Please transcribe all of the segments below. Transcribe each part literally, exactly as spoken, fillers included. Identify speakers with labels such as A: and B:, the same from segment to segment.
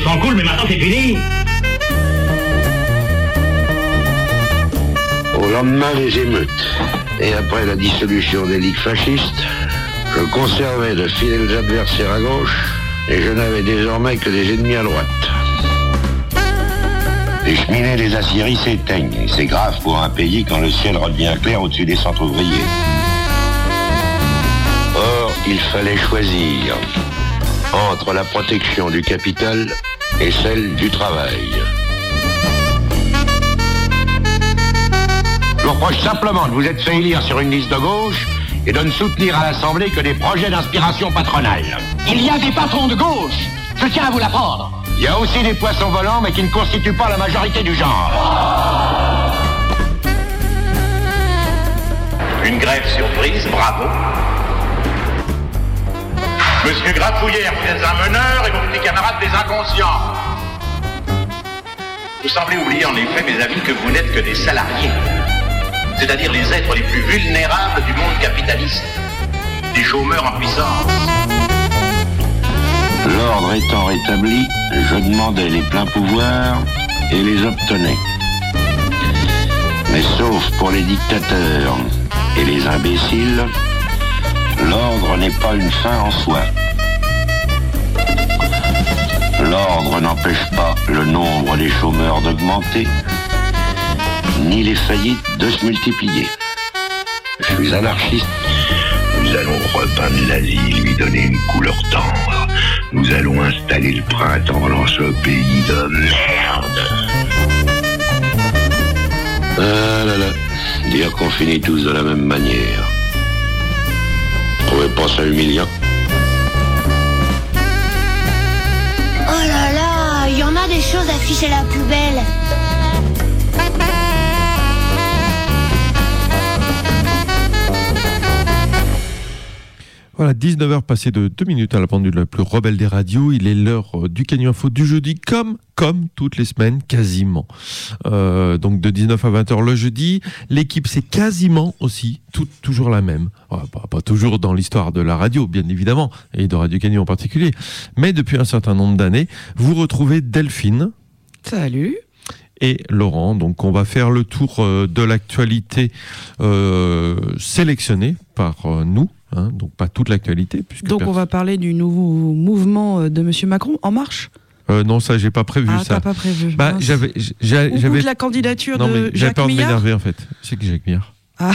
A: sont cool, mais maintenant c'est fini.
B: Au lendemain des émeutes, et après la dissolution des ligues fascistes, je conservais de fidèles adversaires à gauche, et je n'avais désormais que des ennemis à droite. Les cheminées des aciéries s'éteignent, et c'est grave pour un pays quand le ciel redevient clair au-dessus des centres ouvriers. Or, il fallait choisir entre la protection du capital et celle du travail. Je vous reproche simplement de vous être fait élire sur une liste de gauche et de ne soutenir à l'Assemblée que des projets d'inspiration patronale.
C: Il y a des patrons de gauche, je tiens à vous l'apprendre.
B: Il y a aussi des poissons volants, mais qui ne constituent pas la majorité du genre.
A: Une grève surprise, bravo. Monsieur Grafouillère, vous êtes un meneur et vos petits camarades des inconscients. Vous semblez oublier en effet, mes amis, que vous n'êtes que des salariés. C'est-à-dire les êtres les plus vulnérables du monde capitaliste. Des chômeurs en puissance.
B: L'ordre étant rétabli, je demandais les pleins pouvoirs et les obtenais. Mais sauf pour les dictateurs et les imbéciles, l'ordre n'est pas une fin en soi. L'ordre n'empêche pas le nombre des chômeurs d'augmenter, ni les faillites de se multiplier. Je suis anarchiste. Nous allons repeindre la ville, lui donner une couleur tendre. Nous allons installer le printemps dans ce pays de merde. Ah là là, dire qu'on finit tous de la même manière. Trouvez pas ça humiliant?
D: Oh là là, il y en a des choses affichées à la poubelle.
E: Voilà, dix-neuf heures passées de deux minutes à la pendule la plus rebelle des radios. Il est l'heure du Canu Info du jeudi, comme, comme toutes les semaines, quasiment. Euh, donc de dix-neuf à vingt heures le jeudi. L'équipe, c'est quasiment aussi tout, toujours la même. Ouais, pas, pas toujours dans l'histoire de la radio, bien évidemment, et de Radio Canu en particulier. Mais depuis un certain nombre d'années, vous retrouvez Delphine.
F: Salut.
E: Et Laurent. Donc on va faire le tour euh, de l'actualité euh, sélectionnée par euh, nous. Hein, donc pas toute l'actualité.
F: Donc on va parler du nouveau mouvement de Monsieur Macron, En Marche.
E: Euh, non, ça j'ai pas prévu.
F: Ah,
E: ça.
F: t'as pas prévu.
E: Bah,
F: mince.
E: j'avais, j'avais,
F: Ou
E: j'avais
F: de la candidature
E: non,
F: de
E: j'avais
F: Jacques
E: peur de
F: Millard.
E: m'énerver en fait. C'est que Jacques Millard.
F: Ah,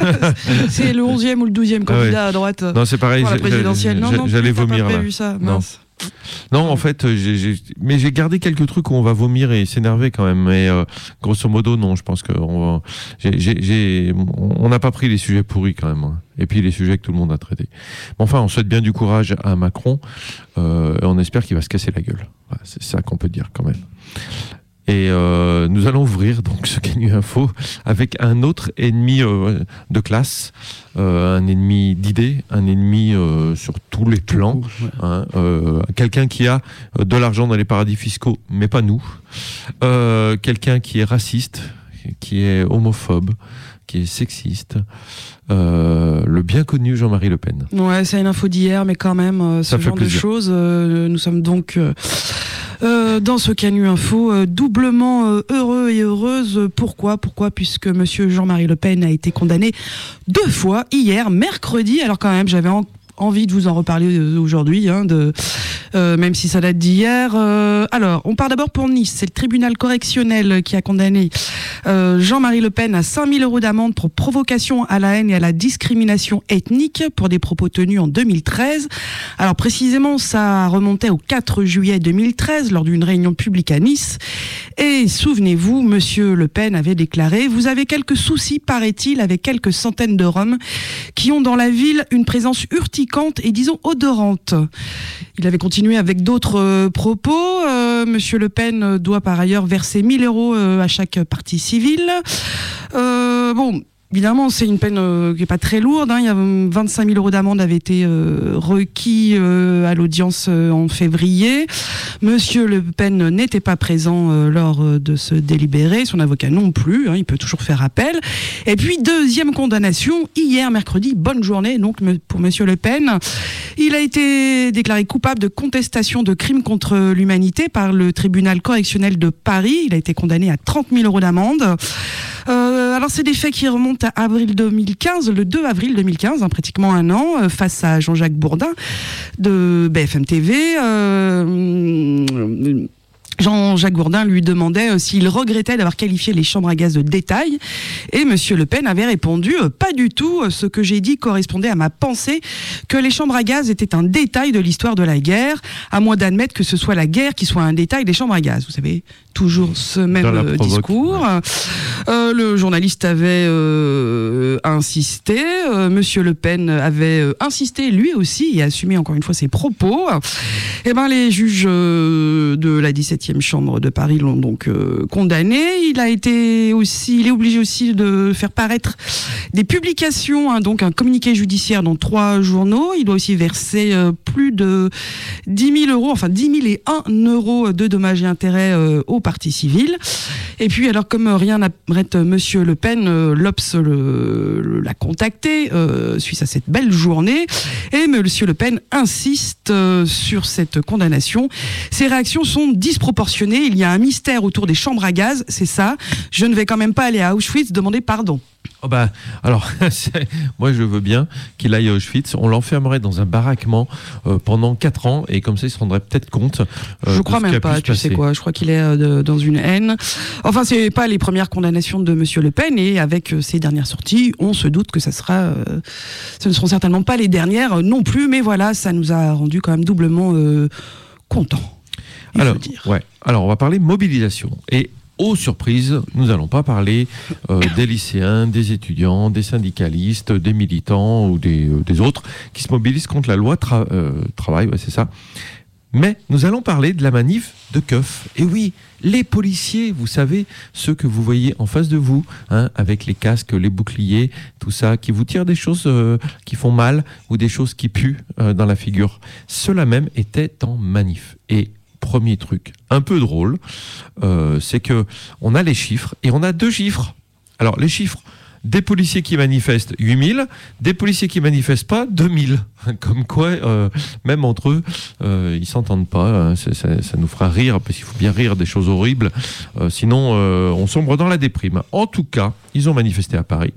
F: c'est le onzième ou le douzième candidat
E: ah ouais.
F: à droite.
E: Non, c'est pareil.
F: Pour la présidentielle. Non, non,
E: j'allais
F: t'as
E: vomir
F: pas prévu
E: là.
F: ça.
E: Non.
F: Mince.
E: Non, en fait, j'ai, j'ai, mais j'ai gardé quelques trucs où on va vomir et s'énerver quand même. Mais euh, grosso modo, non, je pense que on va, j'ai, j'ai, j'ai, on n'a pas pris les sujets pourris quand même. Hein. Et puis les sujets que tout le monde a traités. Mais enfin, on souhaite bien du courage à Macron. Euh, et on espère qu'il va se casser la gueule. Voilà, c'est ça qu'on peut dire quand même. Et euh, nous allons ouvrir donc ce Canu Info avec un autre ennemi euh, de classe, euh, un ennemi d'idées, un ennemi euh, sur tous les plans, ouais. hein, euh, quelqu'un qui a de l'argent dans les paradis fiscaux, mais pas nous, euh, quelqu'un qui est raciste, qui est homophobe, qui est sexiste, euh, le bien connu Jean-Marie Le Pen.
F: Ouais, c'est une info d'hier, mais quand même, euh, ce genre plaisir. de choses, euh, nous sommes donc... Euh Euh, dans ce Canu Info, euh, doublement euh, heureux et heureuse. Pourquoi Pourquoi Puisque Monsieur Jean-Marie Le Pen a été condamné deux fois hier, mercredi. Alors quand même, j'avais en envie de vous en reparler aujourd'hui, hein, de, euh, même si ça date d'hier. Euh, alors, on part d'abord pour Nice. C'est le tribunal correctionnel qui a condamné euh, Jean-Marie Le Pen à cinq mille euros d'amende pour provocation à la haine et à la discrimination ethnique pour des propos tenus en deux mille treize. Alors précisément, ça remontait au quatre juillet deux mille treize lors d'une réunion publique à Nice. Et souvenez-vous, Monsieur Le Pen avait déclaré « Vous avez quelques soucis, paraît-il, avec quelques centaines de Roms qui ont dans la ville une présence urticante et disons odorante. » Il avait continué avec d'autres euh, propos. Euh, Monsieur Le Pen doit par ailleurs verser mille euros euh, à chaque partie civile. Euh, bon... Évidemment, c'est une peine euh, qui n'est pas très lourde. Hein. Il y a vingt-cinq mille euros d'amende avaient été euh, requis euh, à l'audience euh, en février. Monsieur Le Pen n'était pas présent euh, lors euh, de ce délibéré. Son avocat non plus. Hein. Il peut toujours faire appel. Et puis, deuxième condamnation, hier, mercredi. Bonne journée donc pour Monsieur Le Pen. Il a été déclaré coupable de contestation de crimes contre l'humanité par le tribunal correctionnel de Paris. Il a été condamné à trente mille euros d'amende. Euh, alors c'est des faits qui remontent à avril deux mille quinze, le deux avril deux mille quinze, hein, pratiquement un an, euh, face à Jean-Jacques Bourdin de B F M T V. Euh, Jean-Jacques Bourdin lui demandait euh, s'il regrettait d'avoir qualifié les chambres à gaz de détail. Et Monsieur Le Pen avait répondu euh, « Pas du tout, ce que j'ai dit correspondait à ma pensée que les chambres à gaz étaient un détail de l'histoire de la guerre, à moins d'admettre que ce soit la guerre qui soit un détail des chambres à gaz. » Vous savez, toujours ce même euh, discours. Euh, le journaliste avait euh, insisté, euh, Monsieur Le Pen avait euh, insisté lui aussi et assumé encore une fois ses propos. Et ben les juges euh, de la dix-septième chambre de Paris l'ont donc euh, condamné. Il a été aussi, il est obligé aussi de faire paraître des publications, hein, donc un communiqué judiciaire dans trois journaux. Il doit aussi verser euh, plus de dix mille euros, enfin dix mille et un euros de dommages et intérêts euh, aux parties civiles. Et puis alors comme rien n'arrête Monsieur Le Pen, euh, l'Obs le, le, l'a contacté euh, suite à cette belle journée et Monsieur Le Pen insiste euh, sur cette condamnation. Ses réactions sont disproportionnées. Il y a un mystère autour des chambres à gaz, c'est ça. Je ne vais quand même pas aller à Auschwitz demander pardon.
E: Oh bah, alors, moi je veux bien qu'il aille à Auschwitz. On l'enfermerait dans un baraquement euh, pendant quatre ans et comme ça il se rendrait peut-être compte. Euh,
F: je crois même pas, tu sais quoi. Je crois qu'il est euh, de, dans une haine. Enfin, c'est pas les premières condamnations de Monsieur Le Pen et avec euh, ses dernières sorties, on se doute que ça sera, euh, ce ne seront certainement pas les dernières euh, non plus. Mais voilà, ça nous a rendu quand même doublement euh, contents.
E: Alors, ouais. Alors, on va parler mobilisation et. Oh surprise, nous n'allons pas parler euh, des lycéens, des étudiants, des syndicalistes, des militants ou des, euh, des autres qui se mobilisent contre la loi tra- euh, travail, ouais, c'est ça. Mais nous allons parler de la manif de Keuf. Et oui, les policiers, vous savez, ceux que vous voyez en face de vous, hein, avec les casques, les boucliers, tout ça, qui vous tirent des choses euh, qui font mal ou des choses qui puent euh, dans la figure. Ceux-là même étaient en manif. Et premier truc un peu drôle, euh, c'est que on a les chiffres et on a deux chiffres. Alors les chiffres des policiers qui manifestent huit mille, des policiers qui manifestent pas deux mille. Comme quoi, euh, même entre eux, euh, ils s'entendent pas. Hein. Ça, ça, ça nous fera rire parce qu'il faut bien rire des choses horribles. Euh, sinon, euh, on sombre dans la déprime. En tout cas, ils ont manifesté à Paris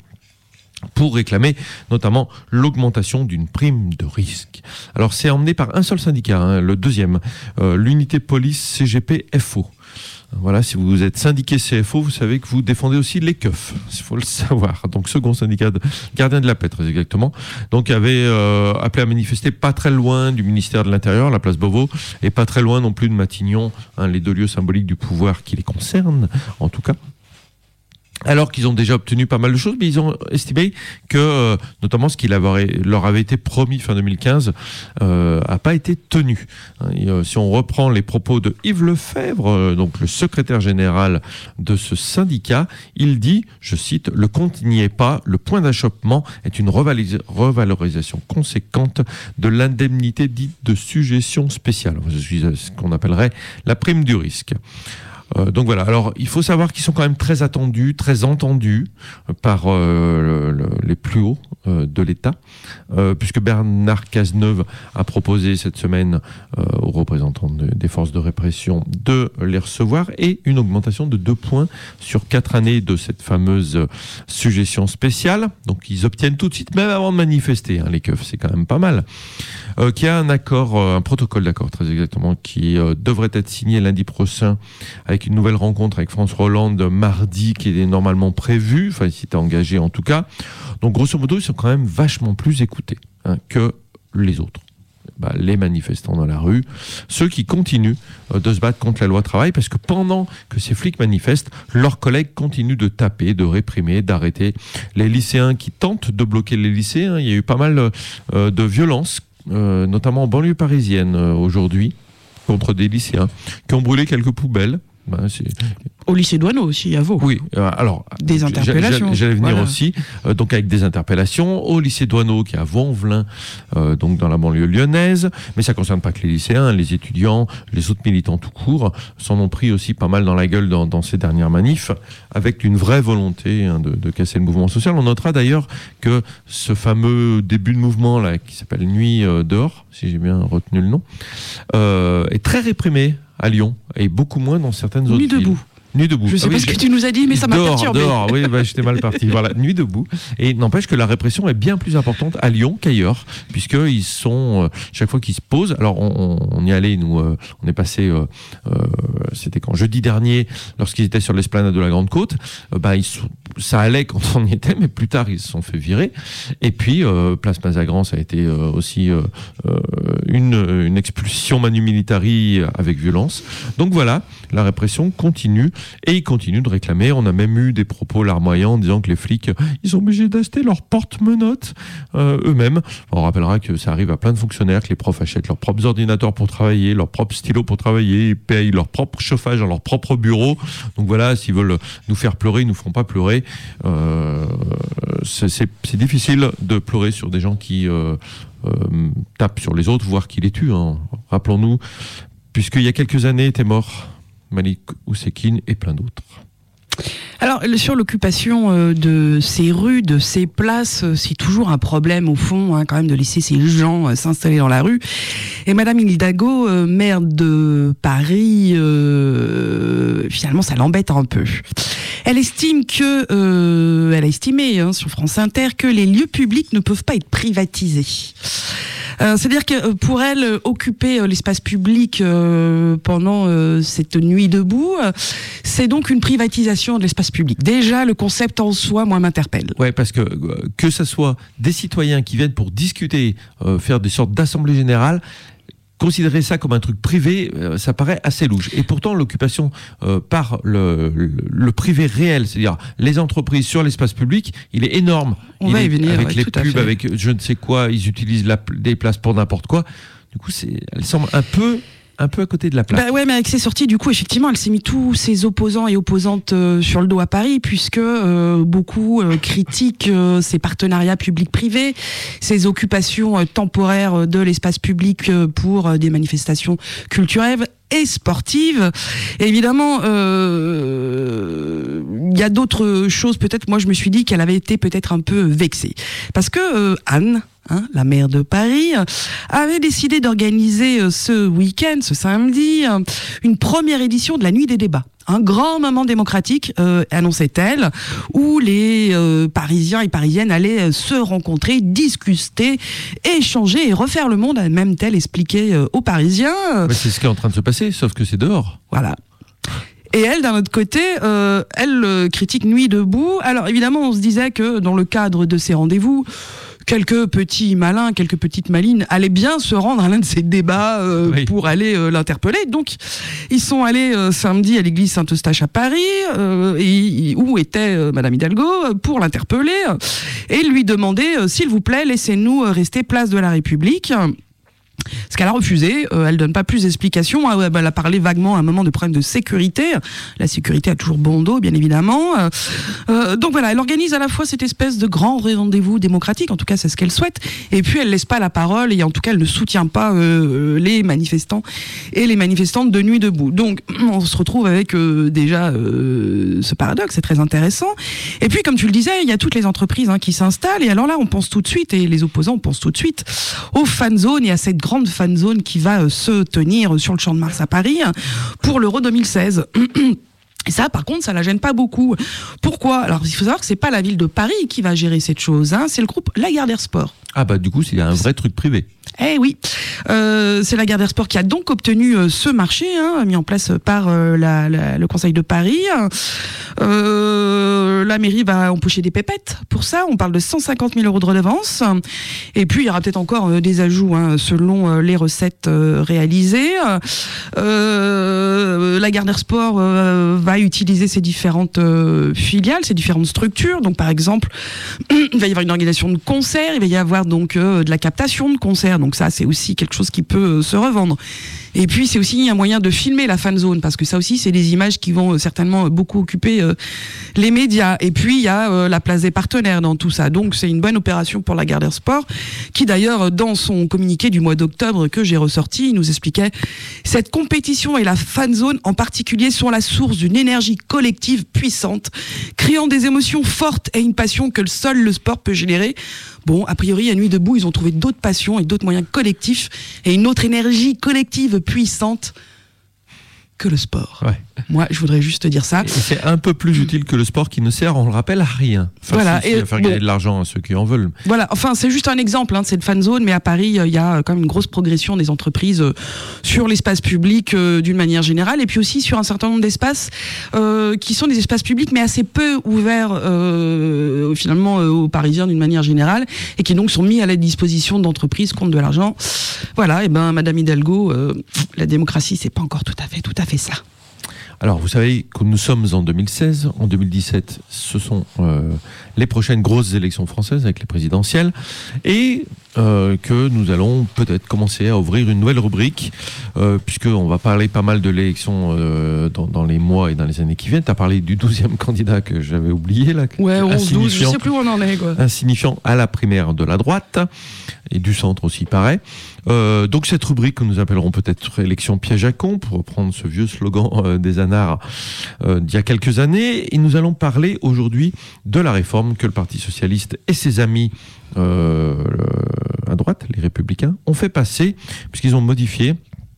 E: pour réclamer notamment l'augmentation d'une prime de risque. Alors c'est emmené par un seul syndicat, hein, le deuxième, euh, l'unité police C G P F O. Voilà, si vous êtes syndiqué C F O, vous savez que vous défendez aussi les keufs, il faut le savoir. Donc second syndicat de gardien de la paix, très exactement. Donc avait euh, appelé à manifester pas très loin du ministère de l'Intérieur, la place Beauvau, et pas très loin non plus de Matignon, hein, les deux lieux symboliques du pouvoir qui les concernent, en tout cas. Alors qu'ils ont déjà obtenu pas mal de choses, mais ils ont estimé que, euh, notamment ce qui leur avait été promis fin deux mille quinze, euh, a pas été tenu. Et, euh, si on reprend les propos de Yves Lefebvre, euh, donc le secrétaire général de ce syndicat, il dit, je cite, « Le compte n'y est pas, le point d'achoppement est une revalis- revalorisation conséquente de l'indemnité dite de suggestion spéciale », ce qu'on appellerait la prime du risque. Euh, donc voilà, alors il faut savoir qu'ils sont quand même très attendus, très entendus par euh, le, le, les plus hauts euh, de l'État, euh, puisque Bernard Cazeneuve a proposé cette semaine euh, aux représentants de, des forces de répression de les recevoir et une augmentation de deux points sur quatre années de cette fameuse suggestion spéciale. Donc ils obtiennent tout de suite, même avant de manifester, hein, les keufs, c'est quand même pas mal. Euh, qui a un accord, euh, un protocole d'accord très exactement, qui euh, devrait être signé lundi prochain avec une nouvelle rencontre avec François Hollande mardi qui est normalement prévue, enfin il s'était engagé en tout cas. Donc grosso modo ils sont quand même vachement plus écoutés, hein, que les autres. Bah, les manifestants dans la rue, ceux qui continuent euh, de se battre contre la loi travail, parce que pendant que ces flics manifestent, leurs collègues continuent de taper, de réprimer, d'arrêter les lycéens qui tentent de bloquer les lycées. Hein. Il y a eu pas mal euh, de violences, euh, notamment en banlieue parisienne euh, aujourd'hui, contre des lycéens qui ont brûlé quelques poubelles. Ben, c'est...
F: Au lycée Douaneau aussi, à Vaud.
E: Oui, euh, alors...
F: Des interpellations.
E: J'allais, j'allais venir
F: voilà.
E: aussi, euh, donc avec des interpellations, au lycée Douaneau qui est à Vaux-en-Velin, euh, donc dans la banlieue lyonnaise, mais ça ne concerne pas que les lycéens, les étudiants, les autres militants tout court, s'en ont pris aussi pas mal dans la gueule dans, dans ces dernières manifs, avec une vraie volonté hein, de, de casser le mouvement social. On notera d'ailleurs que ce fameux début de mouvement, là, qui s'appelle Nuit euh, dehors, si j'ai bien retenu le nom, euh, est très réprimé à Lyon, et beaucoup moins dans certaines autres
F: Nuit
E: villes.
F: debout.
E: Nuit debout.
F: Je sais
E: ah
F: pas
E: oui,
F: ce que tu nous as dit, mais ça m'a
E: dehors,
F: perturbé.
E: Dehors, oui, bah, j'étais mal parti. Voilà, nuit debout. Et n'empêche que la répression est bien plus importante à Lyon qu'ailleurs, puisqu'ils sont, euh, chaque fois qu'ils se posent, alors on, on y allait, nous, euh, on est passé, euh, euh, c'était quand, jeudi dernier, lorsqu'ils étaient sur l'esplanade de la Grande Côte, euh, bah, ils sont, ça allait quand on y était, mais plus tard, ils se sont fait virer. Et puis, euh, Place Mazagran, ça a été euh, aussi euh, euh, une, une expulsion manu militari avec violence. Donc voilà, la répression continue. Et ils continuent de réclamer. On a même eu des propos larmoyants en disant que les flics, ils sont obligés d'acheter leurs porte-menottes euh, eux-mêmes. On rappellera que ça arrive à plein de fonctionnaires, que les profs achètent leurs propres ordinateurs pour travailler, leurs propres stylos pour travailler, ils payent leur propre chauffage dans leur propre bureau. Donc voilà, s'ils veulent nous faire pleurer, ils nous feront pas pleurer. Euh, c'est, c'est, c'est difficile de pleurer sur des gens qui euh, euh, tapent sur les autres, voire qui les tuent. Hein. Rappelons-nous, puisqu'il y a quelques années était mort Malik Oussekine et plein d'autres.
F: Alors, sur l'occupation euh, de ces rues, de ces places, euh, c'est toujours un problème au fond, hein, quand même, de laisser ces gens euh, s'installer dans la rue. Et Madame Hidalgo, euh, maire de Paris, euh, finalement, ça l'embête un peu. Elle estime que, euh, elle a estimé hein, sur France Inter que les lieux publics ne peuvent pas être privatisés. Euh, c'est-à-dire que pour elle, euh, occuper euh, l'espace public euh, pendant euh, cette nuit debout, euh, c'est donc une privatisation de l'espace public. Déjà, le concept en soi, moi, m'interpelle.
E: Ouais, parce que euh, que ça soit des citoyens qui viennent pour discuter, euh, faire des sortes d'assemblées générales, considérer ça comme un truc privé, euh, ça paraît assez louche. Et pourtant, l'occupation euh, par le, le, le privé réel, c'est-à-dire les entreprises sur l'espace public, il est énorme.
F: On
E: il
F: va y
E: est,
F: venir,
E: avec
F: ouais,
E: les
F: tout à
E: pubs,
F: fait.
E: avec je ne sais quoi, ils utilisent la, des places pour n'importe quoi. Du coup, c'est, elle semble un peu... un peu à côté de la plaque.
F: Bah ouais, mais avec ses sorties, du coup, effectivement, elle s'est mis tous ses opposants et opposantes euh, sur le dos à Paris, puisque euh, beaucoup euh, critiquent euh, ses partenariats publics-privés, ses occupations euh, temporaires de l'espace public euh, pour euh, des manifestations culturelles et sportives. Et évidemment, euh, il y a d'autres choses. Peut-être, moi, je me suis dit qu'elle avait été peut-être un peu vexée, parce que euh, Anne, Hein, la maire de Paris, avait décidé d'organiser euh, ce week-end, ce samedi, euh, une première édition de la Nuit des débats. Un grand moment démocratique, euh, annonçait-elle, où les euh, Parisiens et Parisiennes allaient euh, se rencontrer, discuter, échanger et refaire le monde, même-t-elle expliquer euh, aux Parisiens. Euh,
E: Mais c'est ce qui est en train de se passer, sauf que c'est dehors.
F: Voilà. Et elle, d'un autre côté, euh, elle euh, critique Nuit debout. Alors évidemment, on se disait que dans le cadre de ces rendez-vous, quelques petits malins, quelques petites malines allaient bien se rendre à l'un de ces débats euh, oui. pour aller euh, l'interpeller. Donc, ils sont allés euh, samedi à l'église Saint-Eustache à Paris, euh, et, où était euh, Madame Hidalgo, pour l'interpeller euh, et lui demander, euh, s'il vous plaît, laissez-nous rester place de la République. Ce qu'elle a refusé, euh, elle donne pas plus d'explications. Hein, elle a parlé vaguement à un moment de problème de sécurité. La sécurité a toujours bon dos, bien évidemment. Euh, euh, donc voilà, elle organise à la fois cette espèce de grand rendez-vous démocratique, en tout cas c'est ce qu'elle souhaite, et puis elle laisse pas la parole, et en tout cas elle ne soutient pas euh, les manifestants et les manifestantes de Nuit debout. Donc on se retrouve avec euh, déjà euh, ce paradoxe, c'est très intéressant. Et puis comme tu le disais, il y a toutes les entreprises hein, qui s'installent, et alors là on pense tout de suite, et les opposants pensent tout de suite aux fan zones et à cette grande fan zone qui va euh, se tenir sur le Champ de Mars à Paris pour l'Euro deux mille seize. Et ça, par contre, ça la gêne pas beaucoup. Pourquoi ? Alors, il faut savoir que c'est pas la ville de Paris qui va gérer cette chose, hein, c'est le groupe Lagardère Sport.
E: Ah bah du coup, c'est un vrai truc privé.
F: Eh oui, euh, c'est Lagardère Sport qui a donc obtenu euh, ce marché, hein, mis en place par euh, la, la, le Conseil de Paris. Euh, la mairie va empocher des pépettes pour ça. On parle de cent cinquante mille euros de redevance. Et puis, il y aura peut-être encore euh, des ajouts hein, selon euh, les recettes euh, réalisées. Euh, Lagardère Sport euh, va utiliser ses différentes euh, filiales, ses différentes structures. Donc, par exemple, il va y avoir une organisation de concerts, il va y avoir donc euh, de la captation de concerts. Donc ça, c'est aussi quelque chose qui peut euh, se revendre. Et puis c'est aussi un moyen de filmer la fan zone, parce que ça aussi c'est des images qui vont certainement beaucoup occuper euh, les médias. Et puis il y a euh, la place des partenaires dans tout ça. Donc c'est une bonne opération pour la Gardère Sport, qui d'ailleurs dans son communiqué du mois d'octobre que j'ai ressorti, il nous expliquait: cette compétition et la fan zone en particulier sont la source d'une énergie collective puissante, créant des émotions fortes et une passion que seul le sport peut générer. Bon, a priori, à Nuit debout, ils ont trouvé d'autres passions et d'autres moyens collectifs et une autre énergie collective puissante que le sport.
E: Ouais.
F: Moi, je voudrais juste dire ça.
E: Et c'est un peu plus utile que le sport qui ne sert, on le rappelle, à rien. Enfin,
F: voilà.
E: Si, si,
F: et
E: à faire
F: bon,
E: gagner de l'argent à ceux qui en veulent.
F: Voilà, enfin, c'est juste un exemple, hein, c'est le fan zone, mais à Paris, il y a quand même une grosse progression des entreprises euh, sur l'espace public euh, d'une manière générale, et puis aussi sur un certain nombre d'espaces euh, qui sont des espaces publics, mais assez peu ouverts euh, finalement euh, aux Parisiens d'une manière générale, et qui donc sont mis à la disposition d'entreprises contre de l'argent. Voilà, et ben, Madame Hidalgo, euh, la démocratie, c'est pas encore tout à fait, tout à fait ça.
E: Alors, vous savez que nous sommes en deux mille seize. En deux mille dix-sept, ce sont euh, les prochaines grosses élections françaises avec les présidentielles. Et euh, que nous allons peut-être commencer à ouvrir une nouvelle rubrique, euh, puisqu'on va parler pas mal de l'élection euh, dans, dans les mois et dans les années qui viennent. Tu as parlé du douzième candidat que j'avais oublié, là.
F: Ouais, onze douze, je sais plus où on en est, quoi.
E: Insignifiant à la primaire de la droite, et du centre aussi, pareil. Euh, donc cette rubrique que nous appellerons peut-être élection piège à con, pour reprendre ce vieux slogan euh, des anards euh, d'il y a quelques années, et nous allons parler aujourd'hui de la réforme que le Parti socialiste et ses amis euh, à droite, les Républicains, ont fait passer, puisqu'ils ont modifié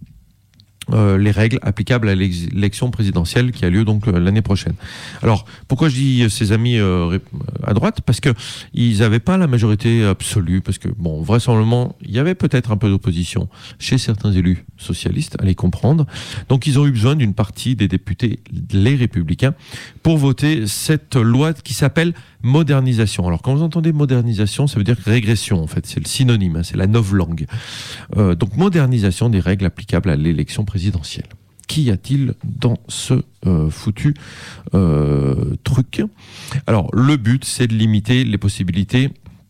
E: Euh, les règles applicables à l'élection présidentielle qui a lieu donc euh, l'année prochaine. Alors, pourquoi je dis euh, ces amis euh, à droite ? Parce que ils n'avaient pas la majorité absolue, parce que, bon, vraisemblablement, il y avait peut-être un peu d'opposition chez certains élus socialistes, à les comprendre. Donc, ils ont eu besoin d'une partie des députés, les Républicains, pour voter cette loi qui s'appelle modernisation. Alors, quand vous entendez modernisation, ça veut dire régression, en fait. C'est le synonyme, hein, c'est la novlangue. Euh, donc, modernisation des règles applicables à l'élection présidentielle. Qu'y a-t-il dans ce euh, foutu euh, truc ? Alors, le but, c'est de limiter les possibilités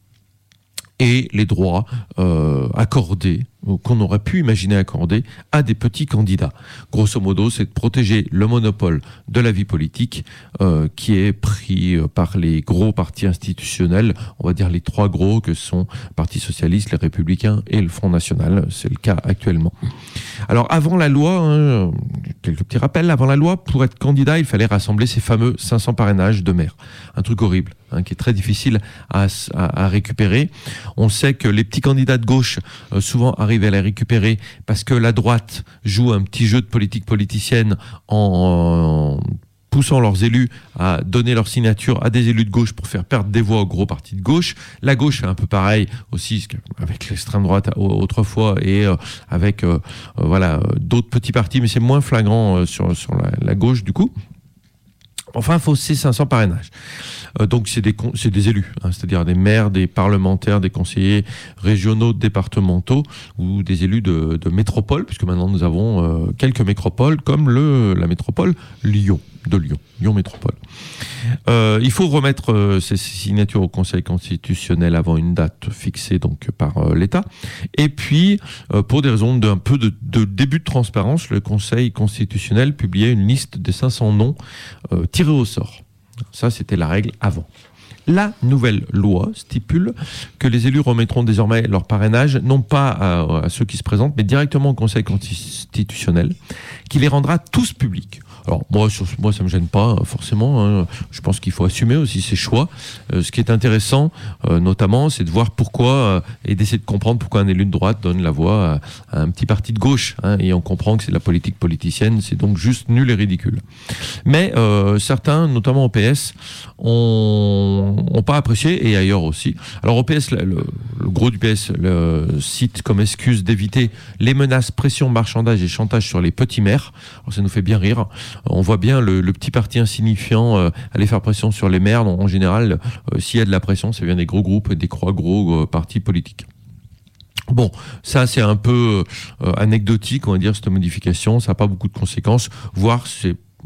E: et les droits euh, accordés, qu'on aurait pu imaginer accorder à des petits candidats. Grosso modo, c'est de protéger le monopole de la vie politique euh, qui est pris par les gros partis institutionnels, on va dire les trois gros que sont le Parti socialiste, les Républicains et le Front National. C'est le cas actuellement. Alors, avant la loi, hein, quelques petits rappels, avant la loi, pour être candidat, il fallait rassembler ces fameux cinq cents parrainages de maires. Un truc horrible, hein, qui est très difficile à, à, à récupérer. On sait que les petits candidats de gauche, euh, souvent arrivent à les récupérer parce que la droite joue un petit jeu de politique politicienne en, en poussant leurs élus à donner leur signature à des élus de gauche pour faire perdre des voix aux gros partis de gauche. La gauche est un peu pareil aussi avec l'extrême droite autrefois et euh, avec euh, euh, voilà, d'autres petits partis, mais c'est moins flagrant euh, sur, sur la, la gauche du coup. Enfin, il faut ces cinq cents parrainages. Euh, donc, c'est des, c'est des élus, hein, c'est-à-dire des maires, des parlementaires, des conseillers régionaux, départementaux ou des élus de, de métropole, puisque maintenant nous avons euh, quelques métropoles, comme le, la métropole Lyon, de Lyon, Lyon Métropole. Euh, il faut remettre euh, ces signatures au Conseil constitutionnel avant une date fixée donc par euh, l'État. Et puis, euh, pour des raisons d'un peu de, de début de transparence, le Conseil constitutionnel publiait une liste des cinq cents noms euh, tirés au sort. Ça, c'était la règle avant. La nouvelle loi stipule que les élus remettront désormais leur parrainage, non pas à, à ceux qui se présentent, mais directement au Conseil constitutionnel, qui les rendra tous publics. Alors moi, sur, moi ça me gêne pas forcément. Hein. Je pense qu'il faut assumer aussi ses choix. Euh, ce qui est intéressant, euh, notamment, c'est de voir pourquoi euh, et d'essayer de comprendre pourquoi un élu de droite donne la voix à, à un petit parti de gauche. Hein, et on comprend que c'est de la politique politicienne. C'est donc juste nul et ridicule. Mais euh, certains, notamment au P S, ont, ont pas apprécié et ailleurs aussi. Alors au P S, le, le, le gros du P S le cite comme excuse d'éviter les menaces, pressions, marchandages et chantage sur les petits maires. Alors ça nous fait bien rire. On voit bien le, le petit parti insignifiant euh, aller faire pression sur les maires. En général, euh, s'il y a de la pression, ça vient des gros groupes, des croix gros euh, partis politiques. Bon, ça c'est un peu euh, anecdotique, on va dire, cette modification. Ça n'a pas beaucoup de conséquences, voire c'est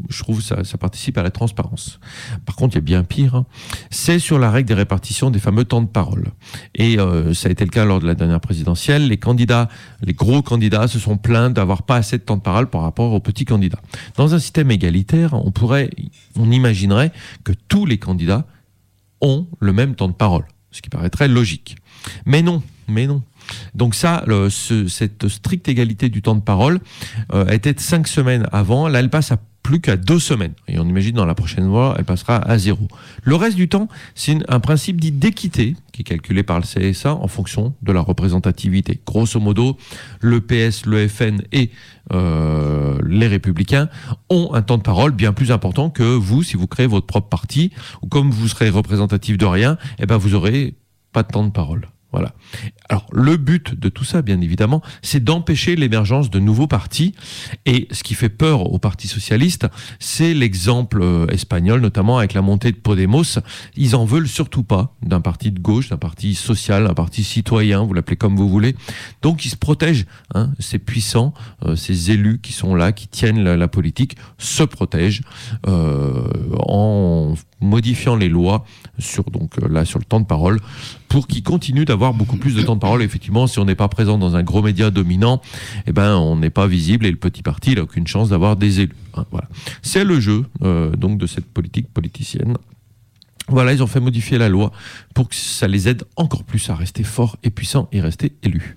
E: je trouve que ça, ça participe à la transparence. Par contre, il y a bien pire, hein. C'est sur la règle des répartitions des fameux temps de parole. Et euh, ça a été le cas lors de la dernière présidentielle. Les candidats, les gros candidats se sont plaints d'avoir pas assez de temps de parole par rapport aux petits candidats. Dans un système égalitaire, on pourrait, on imaginerait que tous les candidats ont le même temps de parole, ce qui paraîtrait logique. Mais non, mais non. Donc ça, le, ce, cette stricte égalité du temps de parole euh, était de cinq semaines avant. Là, elle passe à plus qu'à deux semaines. Et on imagine dans la prochaine loi, elle passera à zéro. Le reste du temps, c'est une, un principe dit d'équité qui est calculé par le C S A en fonction de la représentativité. Grosso modo, le P S, le F N et euh, les Républicains ont un temps de parole bien plus important que vous, si vous créez votre propre parti, ou comme vous serez représentatif de rien, eh ben vous aurez pas de temps de parole. Voilà. Alors, le but de tout ça, bien évidemment, c'est d'empêcher l'émergence de nouveaux partis. Et ce qui fait peur au Parti socialiste, c'est l'exemple espagnol, notamment avec la montée de Podemos. Ils en veulent surtout pas d'un parti de gauche, d'un parti social, d'un parti citoyen, vous l'appelez comme vous voulez. Donc, ils se protègent. Hein, ces puissants, euh, ces élus qui sont là, qui tiennent la, la politique, se protègent euh, en modifiant les lois sur, donc, là, sur le temps de parole pour qu'ils continuent d'avoir beaucoup plus de temps de parole. Effectivement, si on n'est pas présent dans un gros média dominant, eh ben, on n'est pas visible et le petit parti n'a aucune chance d'avoir des élus. Hein, voilà. C'est le jeu euh, donc de cette politique politicienne. Voilà, ils ont fait modifier la loi pour que ça les aide encore plus à rester forts et puissants et rester élus.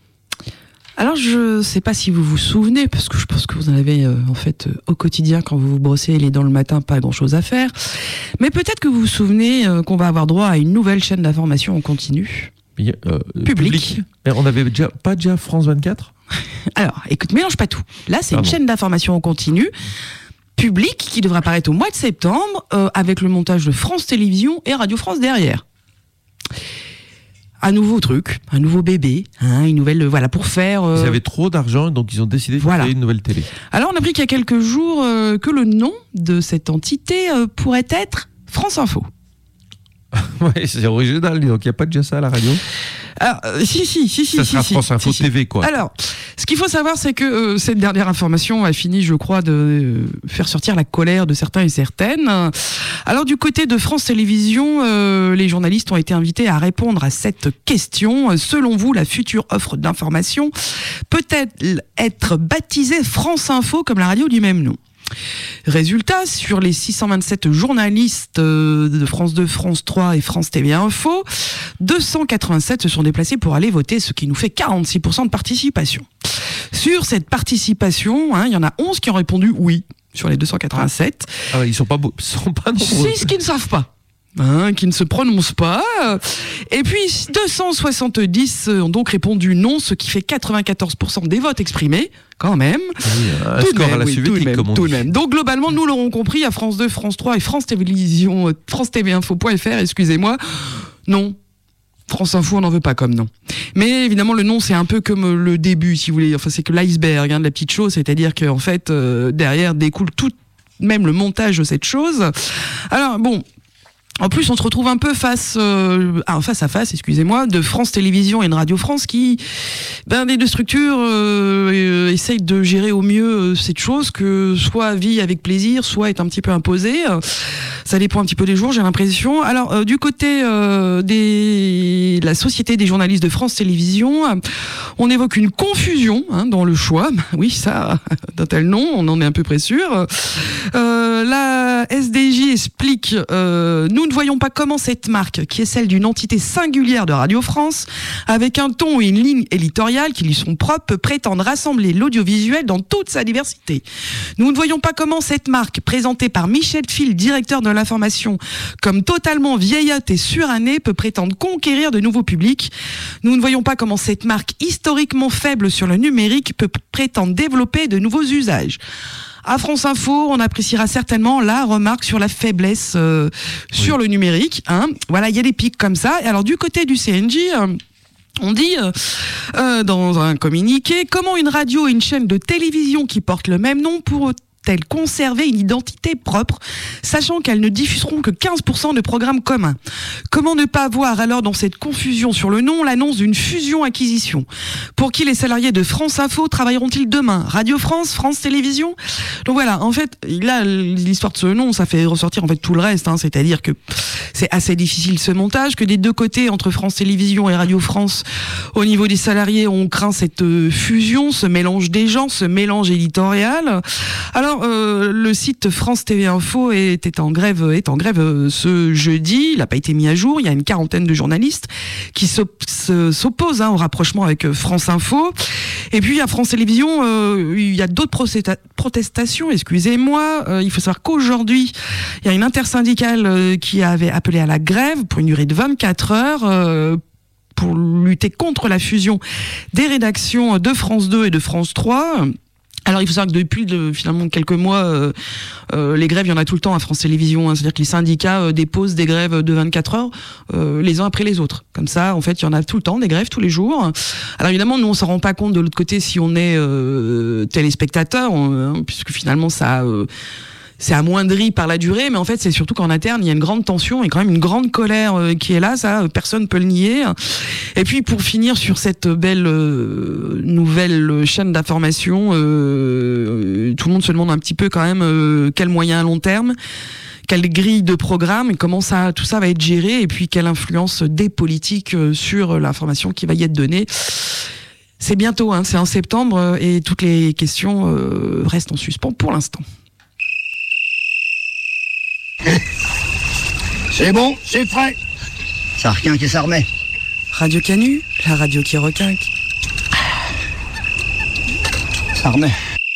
F: Alors, je ne sais pas si vous vous souvenez, parce que je pense que vous en avez euh, en fait euh, au quotidien quand vous vous brossez les dents le matin, pas grand-chose à faire. Mais peut-être que vous vous souvenez euh, qu'on va avoir droit à une nouvelle chaîne d'information en continu.
E: Euh,
F: public.
E: public. On n'avait déjà, pas déjà France vingt-quatre ?
F: Alors, écoute, mélange pas tout. Là, c'est Pardon. une chaîne d'information en continu public qui devrait apparaître au mois de septembre euh, avec le montage de France Télévisions et Radio France derrière. Un nouveau truc, un nouveau bébé, hein, une nouvelle, voilà, pour faire... Euh...
E: Ils avaient trop d'argent, donc ils ont décidé de
F: voilà.
E: créer une nouvelle télé.
F: Alors on a appris qu'il y a quelques jours euh, que le nom de cette entité euh, pourrait être France Info.
E: Ouais, c'est original, donc il n'y a pas déjà ça à la radio ?
F: Alors, euh, si, si, si, si.
E: Ça
F: si,
E: sera
F: si,
E: France Info
F: si,
E: T V, quoi.
F: Alors, ce qu'il faut savoir, c'est que euh, cette dernière information a fini, je crois, de euh, faire sortir la colère de certains et certaines. Alors, du côté de France Télévisions, euh, les journalistes ont été invités à répondre à cette question. Selon vous, la future offre d'information peut-elle être baptisée France Info comme la radio du même nom ? Résultat, sur les six cent vingt-sept journalistes de France deux, France trois et France T V Info, deux cent quatre-vingt-sept se sont déplacés pour aller voter, ce qui nous fait quarante-six pour cent de participation. Sur cette participation, hein, il y en a onze qui ont répondu oui sur les deux cent quatre-vingt-sept.
E: Ah ouais, ils sont pas beaux, ils sont pas nombreux.
F: Six qui ne savent pas. Hein, qui ne se prononcent pas. Et puis deux cent soixante-dix ont donc répondu non, ce qui fait quatre-vingt-quatorze pour cent des votes exprimés, quand même.
E: Oui, un tout score même, à la oui, soviétique, comme on dit.
F: Même. Donc globalement, nous l'aurons compris, à France deux, France trois et France Télévision, France T V Info point F R, excusez-moi, non. France Info, on n'en veut pas comme nom. Mais évidemment, le nom, c'est un peu comme le début, si vous voulez. Enfin, c'est que l'iceberg hein, de la petite chose, c'est-à-dire qu'en fait, euh, derrière découle tout, même le montage de cette chose. Alors, bon... En plus, on se retrouve un peu face, euh, ah, face à face, excusez-moi, de France Télévisions et de Radio France qui, ben, les deux structures euh, euh, essayent de gérer au mieux euh, cette chose, que soit vit avec plaisir, soit est un petit peu imposée. Ça dépend un petit peu des jours, j'ai l'impression. Alors, euh, du côté euh, des la Société des journalistes de France Télévisions, euh, on évoque une confusion hein, dans le choix. Oui, ça, d'un tel nom, on en est un peu près sûr. Euh, la S D J explique, euh, nous Nous ne voyons pas comment cette marque, qui est celle d'une entité singulière de Radio France, avec un ton et une ligne éditoriale qui lui sont propres, peut prétendre rassembler l'audiovisuel dans toute sa diversité. Nous ne voyons pas comment cette marque, présentée par Michel Phil, directeur de l'information, comme totalement vieillotte et surannée, peut prétendre conquérir de nouveaux publics. Nous ne voyons pas comment cette marque, historiquement faible sur le numérique, peut prétendre développer de nouveaux usages. À France Info, on appréciera certainement la remarque sur la faiblesse euh, oui. sur le numérique. Hein. Voilà, il y a des pics comme ça. Et alors, du côté du C N J... Euh, On dit euh, euh, dans un communiqué comment une radio et une chaîne de télévision qui portent le même nom pour peuvent-elles conserver une identité propre, sachant qu'elles ne diffuseront que quinze pour cent de programmes communs? Comment ne pas voir alors dans cette confusion sur le nom l'annonce d'une fusion-acquisition? Pour qui les salariés de France Info travailleront-ils demain? Radio France, France Télévisions? Donc voilà, en fait, là, l'histoire de ce nom, ça fait ressortir en fait tout le reste, hein, c'est-à-dire que c'est assez difficile ce montage, que des deux côtés, entre France Télévisions et Radio France, au niveau des salariés, on craint cette fusion, ce mélange des gens, ce mélange éditorial. Alors, euh, le site France T V Info était en grève, est en grève ce jeudi. Il n'a pas été mis à jour. Il y a une quarantaine de journalistes qui s'opposent hein, au rapprochement avec France Info. Et puis à France Télévisions, euh, il y a d'autres protestations. Excusez-moi. Euh, il faut savoir qu'aujourd'hui, il y a une intersyndicale euh, qui avait appelé à la grève pour une durée de vingt-quatre heures. Euh, pour lutter contre la fusion des rédactions de France deux et de France trois. Alors il faut savoir que depuis de, finalement quelques mois, euh, euh, les grèves, il y en a tout le temps à France Télévisions. Hein, c'est-à-dire que les syndicats euh, déposent des grèves de vingt-quatre heures euh, les uns après les autres. Comme ça, en fait, il y en a tout le temps, des grèves tous les jours. Alors évidemment, nous, on s'en rend pas compte de l'autre côté si on est euh, téléspectateur, on, hein, puisque finalement, ça... Euh, c'est amoindri par la durée, mais en fait, c'est surtout qu'en interne, il y a une grande tension et quand même une grande colère euh, qui est là, ça, euh, personne ne peut le nier. Et puis, pour finir sur cette belle euh, nouvelle chaîne d'information, euh, tout le monde se demande un petit peu quand même euh, quels moyens à long terme, quelle grille de programme, et comment ça, tout ça va être géré, et puis quelle influence des politiques euh, sur l'information qui va y être donnée. C'est bientôt, hein, c'est en septembre, et toutes les questions euh, restent en suspens pour l'instant.
G: C'est bon, c'est prêt. Ça requinque et ça remet.
F: Radio Canu, la radio qui requinque.
G: Ça remet.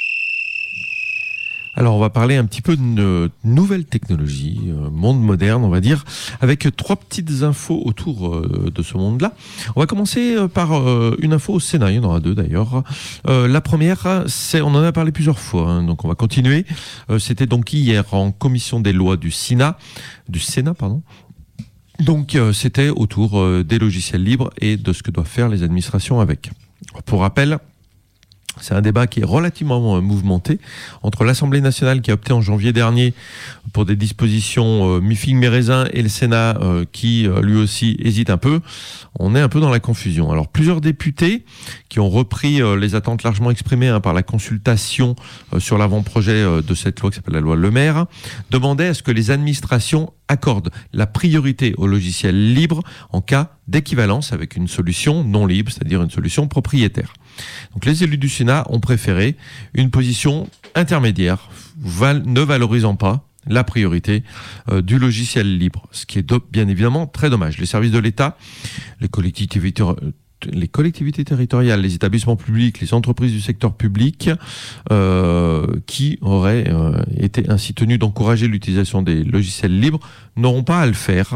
E: Alors on va parler un petit peu de nouvelles technologies, euh, monde moderne on va dire, avec trois petites infos autour euh, de ce monde-là. On va commencer par euh, une info au Sénat, il y en aura deux d'ailleurs. Euh, la première, c'est, on en a parlé plusieurs fois, hein, donc on va continuer. Euh, c'était donc hier en commission des lois du Sénat, du Sénat pardon. Donc euh, c'était autour euh, des logiciels libres et de ce que doivent faire les administrations avec. Pour rappel, c'est un débat qui est relativement mouvementé entre l'Assemblée nationale qui a opté en janvier dernier pour des dispositions euh, mi-figue mi-raisin et le Sénat euh, qui euh, lui aussi hésite un peu. On est un peu dans la confusion. Alors plusieurs députés qui ont repris euh, les attentes largement exprimées hein, par la consultation euh, sur l'avant-projet euh, de cette loi qui s'appelle la loi Le Maire demandaient à ce que les administrations accordent la priorité aux logiciels libres en cas d'équivalence avec une solution non libre, c'est-à-dire une solution propriétaire. Donc les élus du Sénat ont préféré une position intermédiaire, val- ne valorisant pas la priorité euh, du logiciel libre, ce qui est do- bien évidemment très dommage. Les services de l'État, les collectivités, ter- les collectivités territoriales, les établissements publics, les entreprises du secteur public, euh, qui auraient euh, été ainsi tenus d'encourager l'utilisation des logiciels libres, n'auront pas à le faire.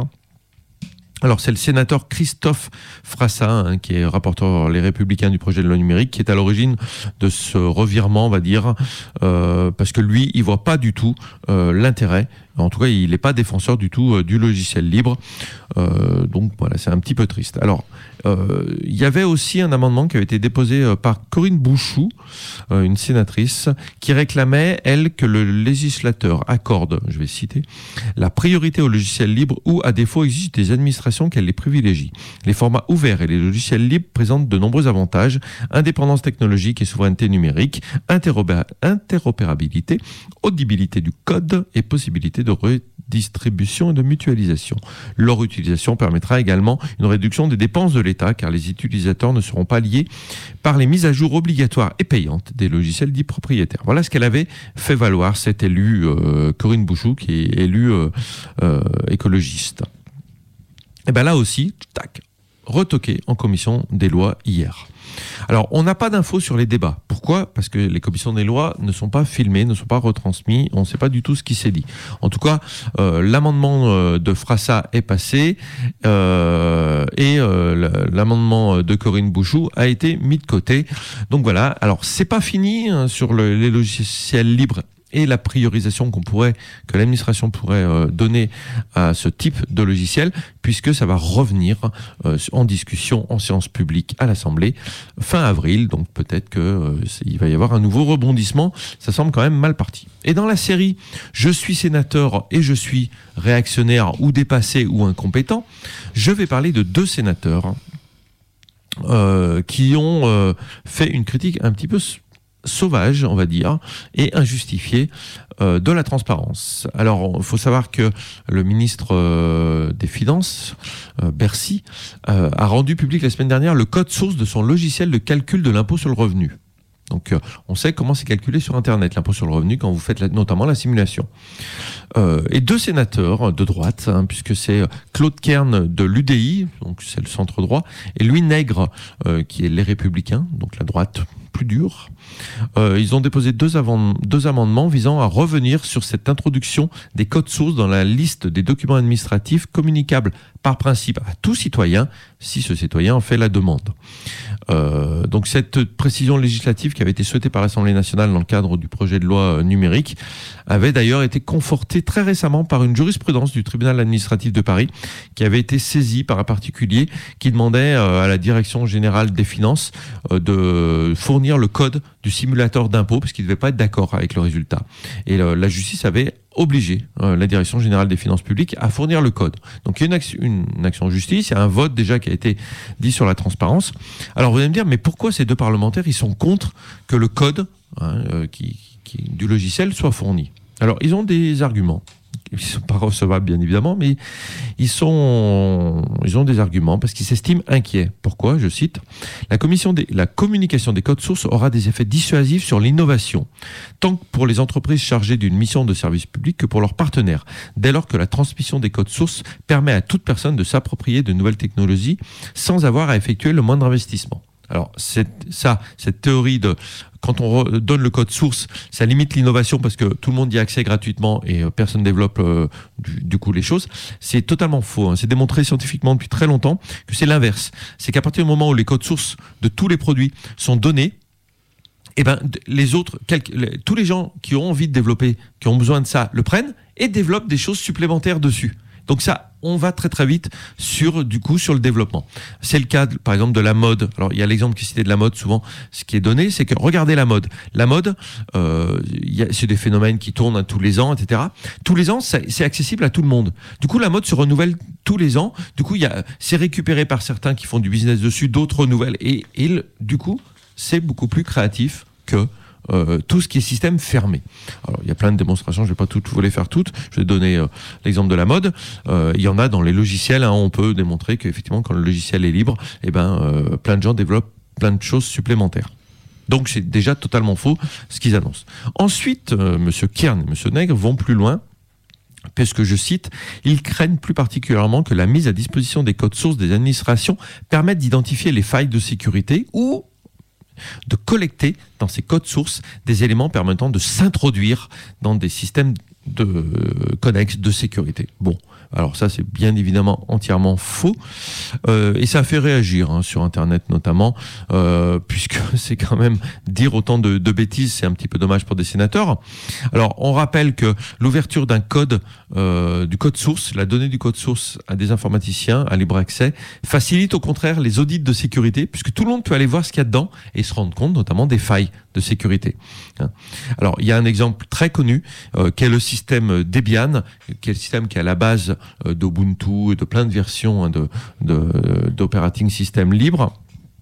E: Alors c'est le sénateur Christophe Frassa, hein, qui est rapporteur Les Républicains du projet de loi numérique, qui est à l'origine de ce revirement, on va dire, euh, parce que lui, il voit pas du tout euh, l'intérêt. En tout cas, il n'est pas défenseur du tout euh, du logiciel libre. Euh, donc voilà, c'est un petit peu triste. Alors, euh, il y avait aussi un amendement qui avait été déposé euh, par Corinne Bouchou, euh, une sénatrice, qui réclamait, elle, que le législateur accorde, je vais citer, la priorité au logiciel libre ou, à défaut, exige des administrations qu'elle les privilégie. Les formats ouverts et les logiciels libres présentent de nombreux avantages: indépendance technologique et souveraineté numérique, interopé- interopérabilité, audibilité du code et possibilité de redistribution et de mutualisation. Leur utilisation permettra également une réduction des dépenses de l'État, car les utilisateurs ne seront pas liés par les mises à jour obligatoires et payantes des logiciels dits propriétaires. Voilà ce qu'elle avait fait valoir, cette élue euh, Corinne Bouchou, qui est élue euh, euh, écologiste. Et bien là aussi, tac, retoqué en commission des lois hier. Alors, on n'a pas d'infos sur les débats. Pourquoi ? Parce que les commissions des lois ne sont pas filmées, ne sont pas retransmises. On ne sait pas du tout ce qui s'est dit. En tout cas, euh, l'amendement euh, de Frassa est passé euh, et euh, l'amendement de Corinne Bouchou a été mis de côté. Donc voilà. Alors, c'est pas fini hein, sur le, les logiciels libres et la priorisation qu'on pourrait, que l'administration pourrait euh, donner à ce type de logiciel, puisque ça va revenir euh, en discussion en séance publique à l'Assemblée fin avril. Donc peut-être que euh, il va y avoir un nouveau rebondissement. Ça semble quand même mal parti. Et dans la série « Je suis sénateur et je suis réactionnaire ou dépassé ou incompétent », je vais parler de deux sénateurs euh, qui ont euh, fait une critique un petit peu sauvage, on va dire, et injustifiée euh, de la transparence. Alors, il faut savoir que le ministre euh, des Finances, euh, Bercy, euh, a rendu public la semaine dernière le code source de son logiciel de calcul de l'impôt sur le revenu. Donc, euh, on sait comment c'est calculé sur Internet, l'impôt sur le revenu, quand vous faites la, notamment la simulation. Euh, et deux sénateurs de droite, hein, puisque c'est Claude Kern de l'U D I, donc c'est le centre droit, et Louis Nègre, euh, qui est les Républicains, donc la droite plus dure. Euh, ils ont déposé deux, avant, deux amendements visant à revenir sur cette introduction des codes sources dans la liste des documents administratifs communicables par principe à tout citoyen, si ce citoyen en fait la demande. Euh, donc cette précision législative qui avait été souhaitée par l'Assemblée nationale dans le cadre du projet de loi numérique avait d'ailleurs été confortée très récemment par une jurisprudence du tribunal administratif de Paris qui avait été saisie par un particulier qui demandait à la direction générale des finances de fournir le code du simulateur d'impôt parce qu'il ne devait pas être d'accord avec le résultat. Et la justice avait obligé euh, la direction générale des finances publiques à fournir le code. Donc il y a une action, une action en justice, il y a un vote déjà qui a été dit sur la transparence. Alors vous allez me dire, mais pourquoi ces deux parlementaires ils sont contre que le code hein, euh, qui, qui, du logiciel soit fourni? Alors ils ont des arguments. Ils ne sont pas recevables, bien évidemment, mais ils, sont, ils ont des arguments parce qu'ils s'estiment inquiets. Pourquoi? Je cite, la, commission des, la communication des codes sources aura des effets dissuasifs sur l'innovation, tant pour les entreprises chargées d'une mission de service public que pour leurs partenaires, dès lors que la transmission des codes sources permet à toute personne de s'approprier de nouvelles technologies sans avoir à effectuer le moindre investissement. Alors, c'est, ça, cette théorie de quand on donne le code source, ça limite l'innovation parce que tout le monde y a accès gratuitement et personne ne développe euh, du, du coup les choses. C'est totalement faux. Hein. C'est démontré scientifiquement depuis très longtemps que c'est l'inverse. C'est qu'à partir du moment où les codes sources de tous les produits sont donnés, eh ben, les autres, quelques, les, tous les gens qui ont envie de développer, qui ont besoin de ça, le prennent et développent des choses supplémentaires dessus. Donc ça, on va très très vite sur du coup sur le développement. C'est le cas, par exemple, de la mode. Alors il y a l'exemple qui est cité de la mode. Souvent, ce qui est donné, c'est que regardez la mode. La mode, euh, y a, c'est des phénomènes qui tournent hein, tous les ans, et cetera. Tous les ans, ça, c'est accessible à tout le monde. Du coup, la mode se renouvelle tous les ans. Du coup, il y a, c'est récupéré par certains qui font du business dessus, d'autres renouvellent. Et, et le, du coup, c'est beaucoup plus créatif que Euh, tout ce qui est système fermé. Alors, il y a plein de démonstrations, je ne vais pas toutes vous les faire toutes. Je vais donner euh, l'exemple de la mode. Euh, il y en a dans les logiciels. Hein, on peut démontrer qu'effectivement, quand le logiciel est libre, eh ben, euh, plein de gens développent plein de choses supplémentaires. Donc, c'est déjà totalement faux ce qu'ils annoncent. Ensuite, euh, M. Kern et M. Nègre vont plus loin. Parce que je cite, ils craignent plus particulièrement que la mise à disposition des codes sources des administrations permette d'identifier les failles de sécurité ou de collecter dans ces codes sources des éléments permettant de s'introduire dans des systèmes de euh, connexes de sécurité. Bon, alors ça c'est bien évidemment entièrement faux euh, et ça a fait réagir hein, sur Internet notamment euh, puisque c'est quand même dire autant de, de bêtises, c'est un petit peu dommage pour des sénateurs. Alors on rappelle que l'ouverture d'un code, euh, du code source, la donnée du code source à des informaticiens à libre accès facilite au contraire les audits de sécurité puisque tout le monde peut aller voir ce qu'il y a dedans et se rendre compte notamment des failles de sécurité. Alors il y a un exemple très connu euh, qui est le système Debian, qui est le système qui est à la base euh, d'Ubuntu et de plein de versions hein, de, de, d'operating system libre.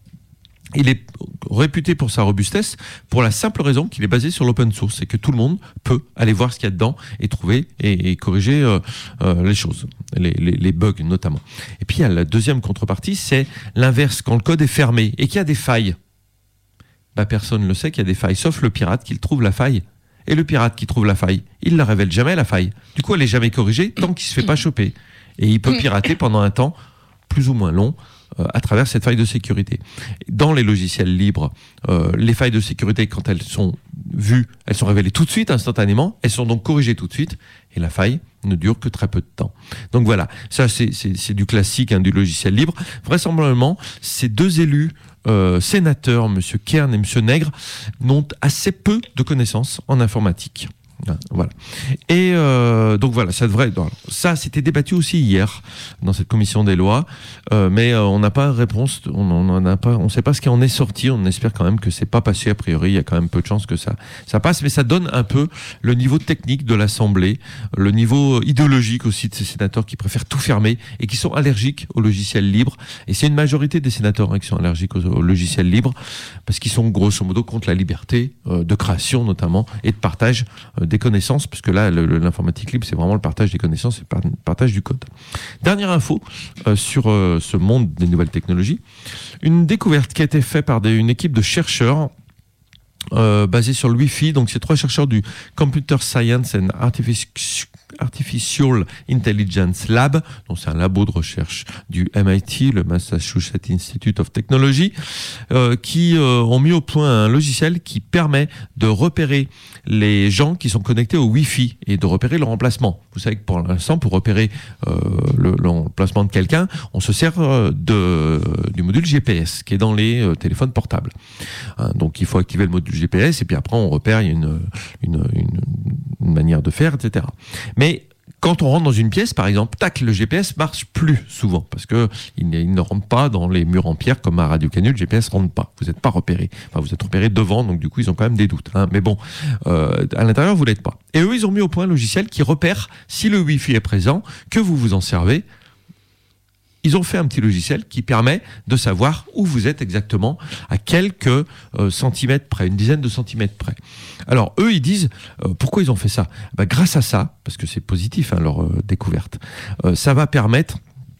E: Il est réputé pour sa robustesse pour la simple raison qu'il est basé sur l'open source et que tout le monde peut aller voir ce qu'il y a dedans et trouver et, et corriger euh, euh, les choses, les, les, les bugs notamment. Et puis il y a la deuxième contrepartie, c'est l'inverse, quand le code est fermé et qu'il y a des failles. Bah, personne ne le sait qu'il y a des failles, sauf le pirate qui trouve la faille. Et le pirate qui trouve la faille, il ne la révèle jamais, la faille. Du coup, elle n'est jamais corrigée tant qu'il ne se fait pas choper. Et il peut pirater pendant un temps plus ou moins long euh, à travers cette faille de sécurité. Dans les logiciels libres, euh, les failles de sécurité, quand elles sont vues, elles sont révélées tout de suite, instantanément. Elles sont donc corrigées tout de suite. Et la faille ne dure que très peu de temps. Donc voilà, ça c'est, c'est, c'est du classique hein, du logiciel libre. Vraisemblablement, ces deux élus Euh, sénateurs, M. Kern et M. Nègre, n'ont assez peu de connaissances en informatique. Voilà. Et euh, donc voilà, ça devrait. Ça, c'était débattu aussi hier dans cette commission des lois, euh, mais euh, on n'a pas réponse. On on a pas. On ne sait pas ce qui en est sorti. On espère quand même que c'est pas passé. A priori, il y a quand même peu de chances que ça ça passe, mais ça donne un peu le niveau technique de l'Assemblée, le niveau idéologique aussi de ces sénateurs qui préfèrent tout fermer et qui sont allergiques aux logiciels libres. Et c'est une majorité des sénateurs hein, qui sont allergiques aux, aux logiciels libres parce qu'ils sont grosso modo contre la liberté euh, de création notamment et de partage euh, des connaissances, parce que là, le, le, l'informatique libre, c'est vraiment le partage des connaissances et le partage du code. Dernière info euh, sur euh, ce monde des nouvelles technologies. Une découverte qui a été faite par des, une équipe de chercheurs euh, basée sur le Wi-Fi. Donc, c'est trois chercheurs du Computer Science and Artific- Artificial Intelligence Lab. Donc, c'est un labo de recherche du M I T, le Massachusetts Institute of Technology, euh, qui euh, ont mis au point un logiciel qui permet de repérer les gens qui sont connectés au Wi-Fi et de repérer leur emplacement. Vous savez que pour l'instant, pour repérer euh, le, l'emplacement de quelqu'un, on se sert de, du module G P S qui est dans les euh, téléphones portables. Hein, donc, il faut activer le module G P S et puis après, on repère, il y a une, une, une, une manière de faire, et cetera. Mais quand on rentre dans une pièce, par exemple, tac, le G P S marche plus souvent parce que il, il ne rentre pas dans les murs en pierre comme à Radio Canu. Le G P S rentre pas. Vous n'êtes pas repéré. Enfin, vous êtes repéré devant, donc du coup, ils ont quand même des doutes. Hein. Mais bon, euh, à l'intérieur, vous l'êtes pas. Et eux, ils ont mis au point un logiciel qui repère si le Wi-Fi est présent, que vous vous en servez. Ils ont fait un petit logiciel qui permet de savoir où vous êtes exactement, à quelques euh, centimètres près, une dizaine de centimètres près. Alors, eux, ils disent, euh, pourquoi ils ont fait ça ? Ben, grâce à ça, parce que c'est positif, hein, leur euh, découverte, euh, ça va permettre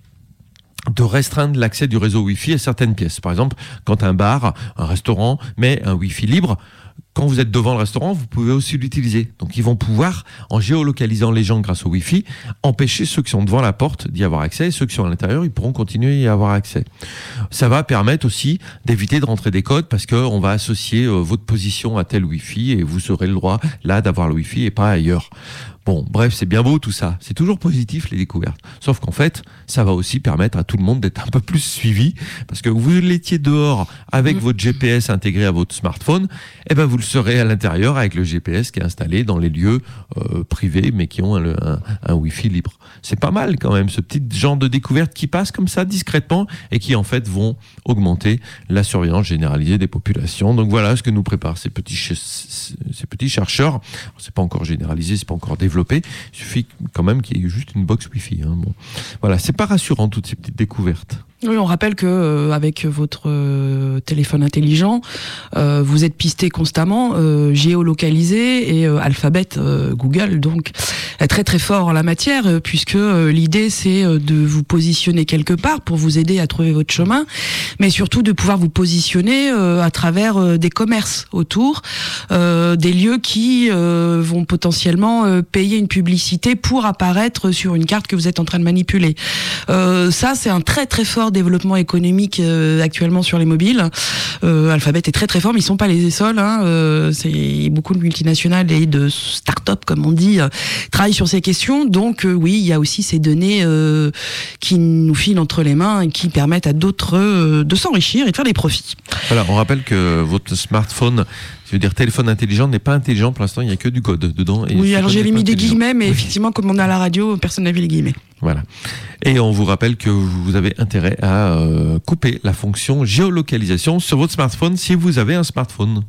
E: de restreindre l'accès du réseau Wi-Fi à certaines pièces. Par exemple, quand un bar, un restaurant met un Wi-Fi libre, quand vous êtes devant le restaurant, vous pouvez aussi l'utiliser. Donc, ils vont pouvoir, en géolocalisant les gens grâce au Wi-Fi, empêcher ceux qui sont devant la porte d'y avoir accès. Et ceux qui sont à l'intérieur, ils pourront continuer à y avoir accès. Ça va permettre aussi d'éviter de rentrer des codes parce qu'on va associer euh, votre position à tel Wi-Fi et vous aurez le droit, là, d'avoir le Wi-Fi et pas ailleurs. Bon, bref, c'est bien beau tout ça. C'est toujours positif, les découvertes. Sauf qu'en fait, ça va aussi permettre à tout le monde d'être un peu plus suivi. Parce que vous l'étiez dehors avec mmh. votre G P S intégré à votre smartphone, eh ben vous le serez à l'intérieur avec le G P S qui est installé dans les lieux euh, privés, mais qui ont un, un, un Wi-Fi libre. C'est pas mal quand même, ce petit genre de découverte qui passe comme ça discrètement et qui en fait vont augmenter la surveillance généralisée des populations. Donc voilà ce que nous préparent ces petits, ch- ces petits chercheurs. Alors, c'est pas encore généralisé, c'est pas encore développé. Développé. Il suffit quand même qu'il y ait juste une box Wi-Fi. Hein. Bon. Voilà, c'est pas rassurant toutes ces petites découvertes.
F: Oui, on rappelle que euh, avec votre euh, téléphone intelligent, euh, vous êtes pisté constamment, euh, géolocalisé et euh, Alphabet, euh, Google, donc est très très fort en la matière, euh, puisque euh, l'idée c'est euh, de vous positionner quelque part pour vous aider à trouver votre chemin, mais surtout de pouvoir vous positionner euh, à travers euh, des commerces autour, euh, des lieux qui euh, vont potentiellement euh, payer une publicité pour apparaître sur une carte que vous êtes en train de manipuler. Euh, ça, c'est un très très fort développement économique euh, actuellement sur les mobiles. Euh, Alphabet est très très fort, mais ils sont pas les seuls. Hein. Euh, c'est beaucoup de multinationales et de start-up, comme on dit, euh, travaillent sur ces questions. Donc euh, oui, il y a aussi ces données euh, qui nous filent entre les mains et qui permettent à d'autres euh, de s'enrichir et de faire des profits.
E: Voilà, on rappelle que votre smartphone, je veux dire téléphone intelligent, n'est pas intelligent pour l'instant, il n'y a que du code dedans. Et
F: oui, alors j'ai mis des guillemets, mais oui. Effectivement, comme on est à la radio, personne n'a vu les guillemets.
E: Voilà. Et on vous rappelle que vous avez intérêt à euh, couper la fonction géolocalisation sur votre smartphone si vous avez un smartphone.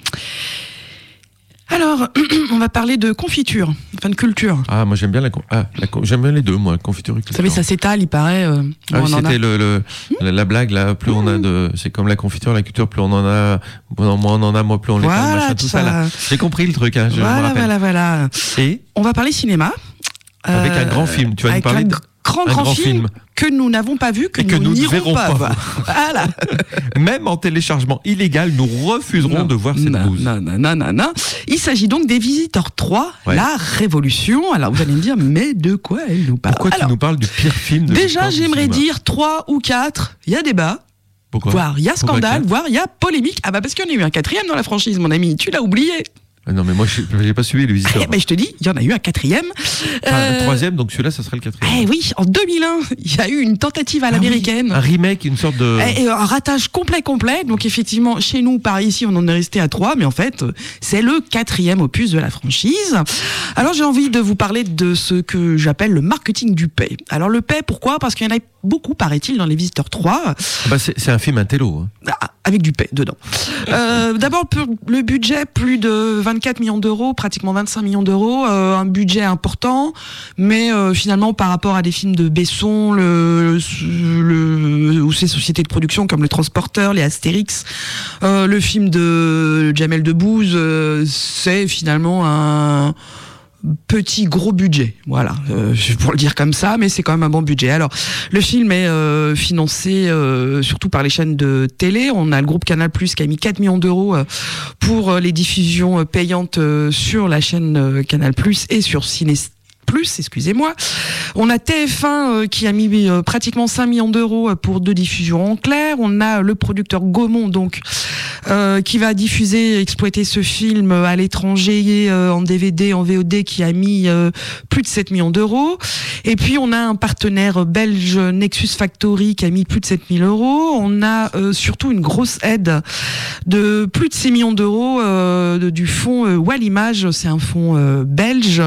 F: Alors, on va parler de confiture, enfin de culture.
E: Ah, moi j'aime bien la, ah, la j'aime bien les deux, moi, confiture et culture.
F: Vous savez, ça s'étale, il paraît. Euh,
E: ah oui, c'était a... le, le la, la blague là, plus mmh. on a de, c'est comme la confiture, la culture, plus on en a, moins on en a, moi plus on l'étale, voilà, machin, tout ça, ça là. J'ai compris le truc, hein, je
F: voilà,
E: me rappelle.
F: Voilà, voilà,
E: Et
F: on va parler cinéma.
E: Avec euh, un grand film, tu vas nous parler.
F: Grand, grand, grand film, film que nous n'avons pas vu, que, que nous, nous n'irons pas, pas voir. Voilà.
E: Même en téléchargement illégal, nous refuserons non, de voir cette
F: non,
E: bouse.
F: Non, non, non, non, non. Il s'agit donc des Visiteurs trois, ouais. La Révolution. Alors vous allez me dire, mais de quoi elle nous parle ?
E: Pourquoi
F: Alors,
E: tu nous parles du pire film de
F: déjà, j'aimerais dire trois ou quatre. Il y a débat.
E: Pourquoi ?
F: Voire il y a scandale, voire il y a polémique. Ah bah parce qu'il y en a eu un quatrième dans la franchise, mon ami. Tu l'as oublié.
E: Ah non, mais moi, j'ai, j'ai pas suivi les visiteurs.
F: Eh ben, je te dis, il y en a eu un quatrième.
E: Enfin, euh... un troisième, donc celui-là, ça serait le quatrième.
F: Eh oui, en deux mille un, il y a eu une tentative à l'américaine.
E: Ah oui, un remake, une sorte de...
F: Et un ratage complet, complet. Donc effectivement, chez nous, par ici, on en est resté à trois, mais en fait, c'est le quatrième opus de la franchise. Alors, j'ai envie de vous parler de ce que j'appelle le marketing du paix. Alors, le paix, pourquoi ? Parce qu'il y en a beaucoup, paraît-il, dans Les Visiteurs trois.
E: Ah bah c'est, c'est un film intello. Hein.
F: Ah, avec du paix dedans. Euh, d'abord, le budget, plus de vingt-quatre millions d'euros, pratiquement vingt-cinq millions d'euros, euh, un budget important, mais euh, finalement, par rapport à des films de Besson, le, le, ou ces sociétés de production comme Le Transporteur, les Astérix, euh, le film de Jamel Debbouze, euh, c'est finalement un... petit gros budget, voilà, euh, pour le dire comme ça, mais c'est quand même un bon budget. Alors, le film est euh, financé euh, surtout par les chaînes de télé. On a le groupe Canal+ qui a mis quatre millions d'euros euh, pour euh, les diffusions payantes euh, sur la chaîne euh, Canal+ et sur Ciné Plus, excusez-moi. On a T F un euh, qui a mis euh, pratiquement cinq millions d'euros pour deux diffusions en clair. On a le producteur Gaumont, donc, euh, qui va diffuser, exploiter ce film à l'étranger, euh, en D V D, en V O D, qui a mis euh, plus de sept millions d'euros. Et puis, on a un partenaire belge, Nexus Factory, qui a mis plus de sept mille euros. On a euh, surtout une grosse aide de plus de six millions d'euros euh, de, du fonds euh, Wallimage. C'est un fonds euh, belge.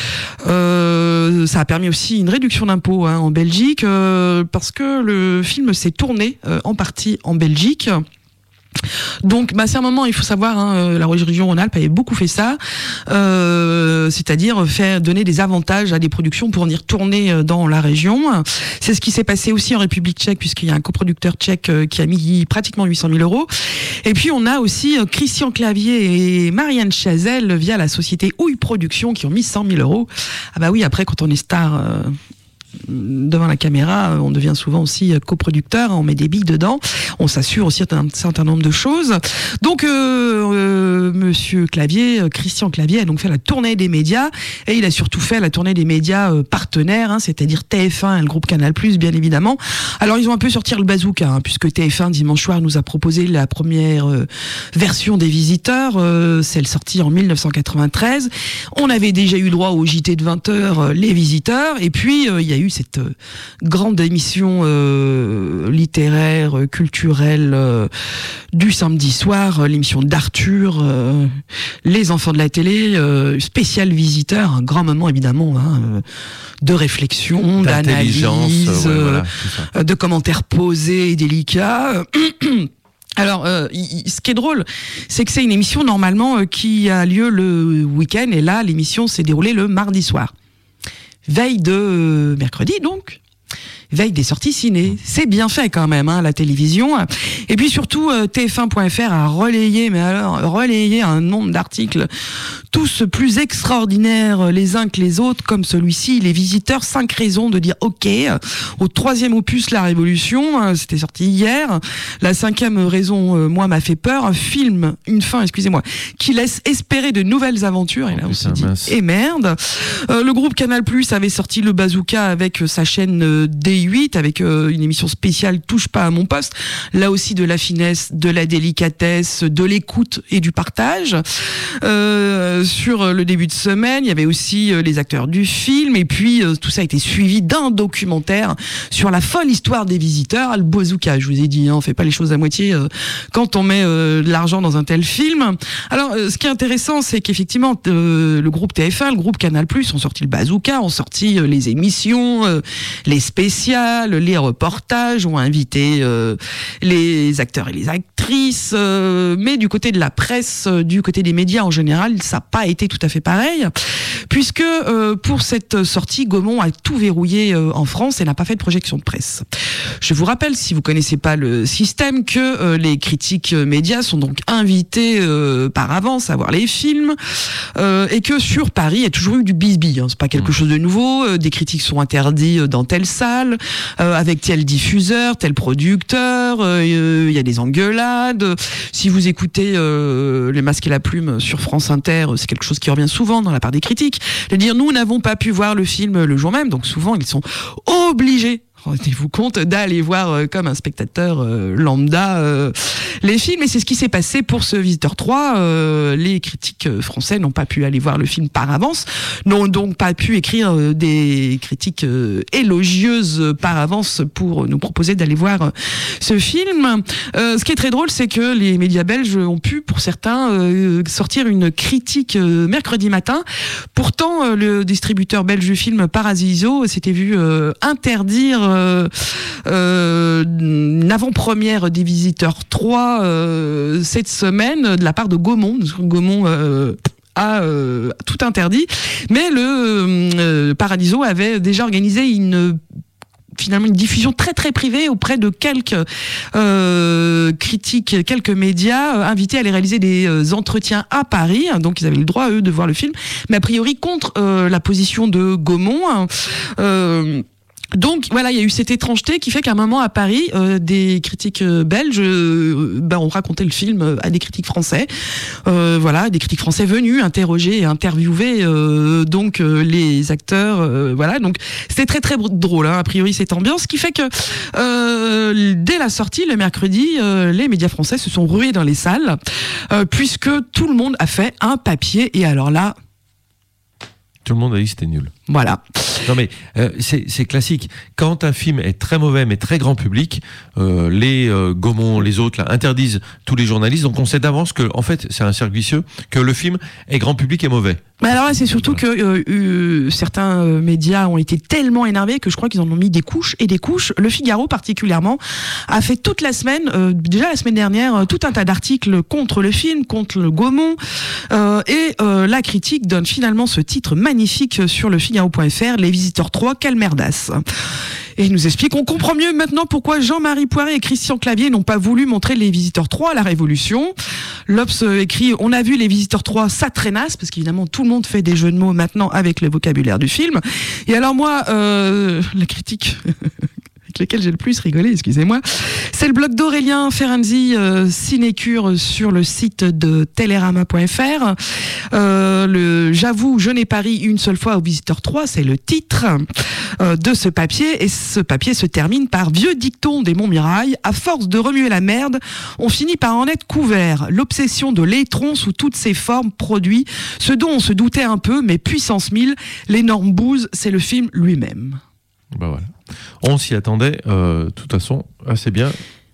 F: Euh, ça a permis aussi une réduction d'impôts hein, en Belgique euh, parce que le film s'est tourné euh, en partie en Belgique. Donc, bah, c'est un moment, il faut savoir, hein, la région Rhône-Alpes avait beaucoup fait ça, euh, c'est-à-dire faire donner des avantages à des productions pour venir tourner dans la région. C'est ce qui s'est passé aussi en République tchèque, puisqu'il y a un coproducteur tchèque qui a mis pratiquement huit cent mille euros. Et puis, on a aussi Christian Clavier et Marianne Chazelle via la société Houille Productions qui ont mis cent mille euros. Ah bah oui, après, quand on est star... Euh devant la caméra, on devient souvent aussi coproducteur, on met des billes dedans, on s'assure aussi un certain nombre de choses. Donc, euh, euh, Monsieur Clavier, Christian Clavier, a donc fait la tournée des médias et il a surtout fait la tournée des médias euh, partenaires, hein, c'est-à-dire T F un et le groupe Canal+, bien évidemment. Alors, ils ont un peu sorti le bazooka, hein, puisque T F un dimanche soir nous a proposé la première euh, version des Visiteurs, euh, celle sortie en mille neuf cent quatre-vingt-treize. On avait déjà eu droit au J T de vingt heures, euh, les Visiteurs, et puis euh, il y a eu cette euh, grande émission euh, littéraire, euh, culturelle euh, du samedi soir, euh, l'émission d'Arthur, euh, Les Enfants de la télé, euh, spécial Visiteur, un grand moment évidemment hein, euh, de réflexion, d'analyse,
E: euh, ouais, voilà,
F: euh, de commentaires posés et délicats. Alors, euh, y, ce qui est drôle, c'est que c'est une émission normalement euh, qui a lieu le week-end, et là, l'émission s'est déroulée le mardi soir. Veille de euh, mercredi, donc. Veille des sorties ciné. C'est bien fait quand même, hein, la télévision. Et puis surtout, euh, T F un point F R a relayé, mais alors, relayé un nombre d'articles tous plus extraordinaires les uns que les autres, comme celui-ci, Les Visiteurs, cinq raisons de dire OK. Au troisième opus, La Révolution, c'était sorti hier. La cinquième raison, euh, moi, m'a fait peur. Un film, une fin, excusez-moi, qui laisse espérer de nouvelles aventures. Et là, on se dit, et merde. Euh, le groupe Canal+ avait sorti le bazooka avec sa chaîne euh, D huit, avec euh, une émission spéciale Touche pas à mon poste. Là aussi, de la finesse, de la délicatesse, de l'écoute et du partage. Euh, sur le début de semaine, il y avait aussi euh, les acteurs du film, et puis euh, tout ça a été suivi d'un documentaire sur la folle histoire des Visiteurs. Le bazooka, je vous ai dit, hein, on fait pas les choses à moitié euh, quand on met euh, de l'argent dans un tel film. Alors, euh, ce qui est intéressant, c'est qu'effectivement, euh, le groupe T F un, le groupe Canal+, ont sorti le bazooka, ont sorti euh, les émissions, euh, les spéciales, les reportages, ont invité euh, les acteurs et les actrices, euh, mais du côté de la presse, euh, du côté des médias en général, ça n'a pas été tout à fait pareil, puisque euh, pour cette sortie, Gaumont a tout verrouillé euh, en France et n'a pas fait de projection de presse. Je vous rappelle, si vous connaissez pas le système, que euh, les critiques médias sont donc invités euh, par avance à voir les films, euh, et que sur Paris, il y a toujours eu du bisbille, hein, c'est pas quelque chose de nouveau, euh, des critiques sont interdits dans telle salle, euh, avec tel diffuseur, tel producteur, il euh, y a des engueulades. Si vous écoutez euh, Les Masques et la Plume sur France Inter, c'est quelque chose qui revient souvent dans la part des critiques, de dire nous n'avons pas pu voir le film le jour même, donc souvent ils sont obligés, rendez-vous compte, d'aller voir euh, comme un spectateur euh, lambda euh, les films. Et c'est ce qui s'est passé pour ce Visiteur trois. Euh, les critiques français n'ont pas pu aller voir le film par avance, n'ont donc pas pu écrire euh, des critiques euh, élogieuses par avance pour nous proposer d'aller voir euh, ce film. Euh, ce qui est très drôle, c'est que les médias belges ont pu, pour certains, euh, sortir une critique euh, mercredi matin. Pourtant, euh, le distributeur belge du film Paradiso s'était vu euh, interdire euh, euh, une avant-première des Visiteurs trois euh, cette semaine de la part de Gaumont. Gaumont euh, a euh, tout interdit, mais le euh, Paradiso avait déjà organisé une finalement une diffusion très très privée auprès de quelques euh, critiques, quelques médias euh, invités à aller réaliser des euh, entretiens à Paris. Donc ils avaient le droit eux de voir le film, mais a priori contre euh, la position de Gaumont. Euh, Donc voilà, il y a eu cette étrangeté qui fait qu'à un moment à Paris, euh, des critiques euh, belges euh, bah, ont raconté le film à des critiques français. Euh, voilà, des critiques français venus interroger et interviewer euh, donc euh, les acteurs. Euh, voilà, donc c'était très très drôle. Hein, a priori cette ambiance, ce qui fait que euh, dès la sortie le mercredi, euh, les médias français se sont rués dans les salles euh, puisque tout le monde a fait un papier. Et alors là,
E: tout le monde a dit que c'était nul.
F: Voilà.
E: Non mais euh, c'est, c'est classique. Quand un film est très mauvais mais très grand public, euh, les euh, Gaumont, les autres là, interdisent tous les journalistes. Donc on sait d'avance que, en fait, c'est un cercle vicieux, que le film est grand public et mauvais.
F: Mais alors là, c'est surtout que euh, euh, certains euh, médias ont été tellement énervés que je crois qu'ils en ont mis des couches et des couches. Le Figaro particulièrement a fait toute la semaine, euh, déjà la semaine dernière, euh, tout un tas d'articles contre le film, contre le Gaumont, euh, et euh, la critique donne finalement ce titre magnifique sur le Figaro point F R, Les Visiteurs trois, quelle merdasse. Et il nous explique, on comprend mieux maintenant pourquoi Jean-Marie Poiré et Christian Clavier n'ont pas voulu montrer Les Visiteurs trois à la Révolution. L'Obs écrit, on a vu Les Visiteurs trois, ça traînasse, parce qu'évidemment tout le monde fait des jeux de mots maintenant avec le vocabulaire du film. Et alors moi, euh, la critique avec lesquels j'ai le plus rigolé, excusez-moi, c'est le blog d'Aurélien Ferenczi, euh, Cinécure, sur le site de Télérama point F R. Euh, le J'avoue, je n'ai pas ri une seule fois au Visiteur trois, c'est le titre euh, de ce papier, et ce papier se termine par vieux dicton des Montmirail, à force de remuer la merde, on finit par en être couvert. L'obsession de l'étron sous toutes ses formes produit ce dont on se doutait un peu, mais puissance mille, l'énorme bouse, c'est le film lui-même.
E: Bah voilà. On s'y attendait, euh, de toute façon, assez bien.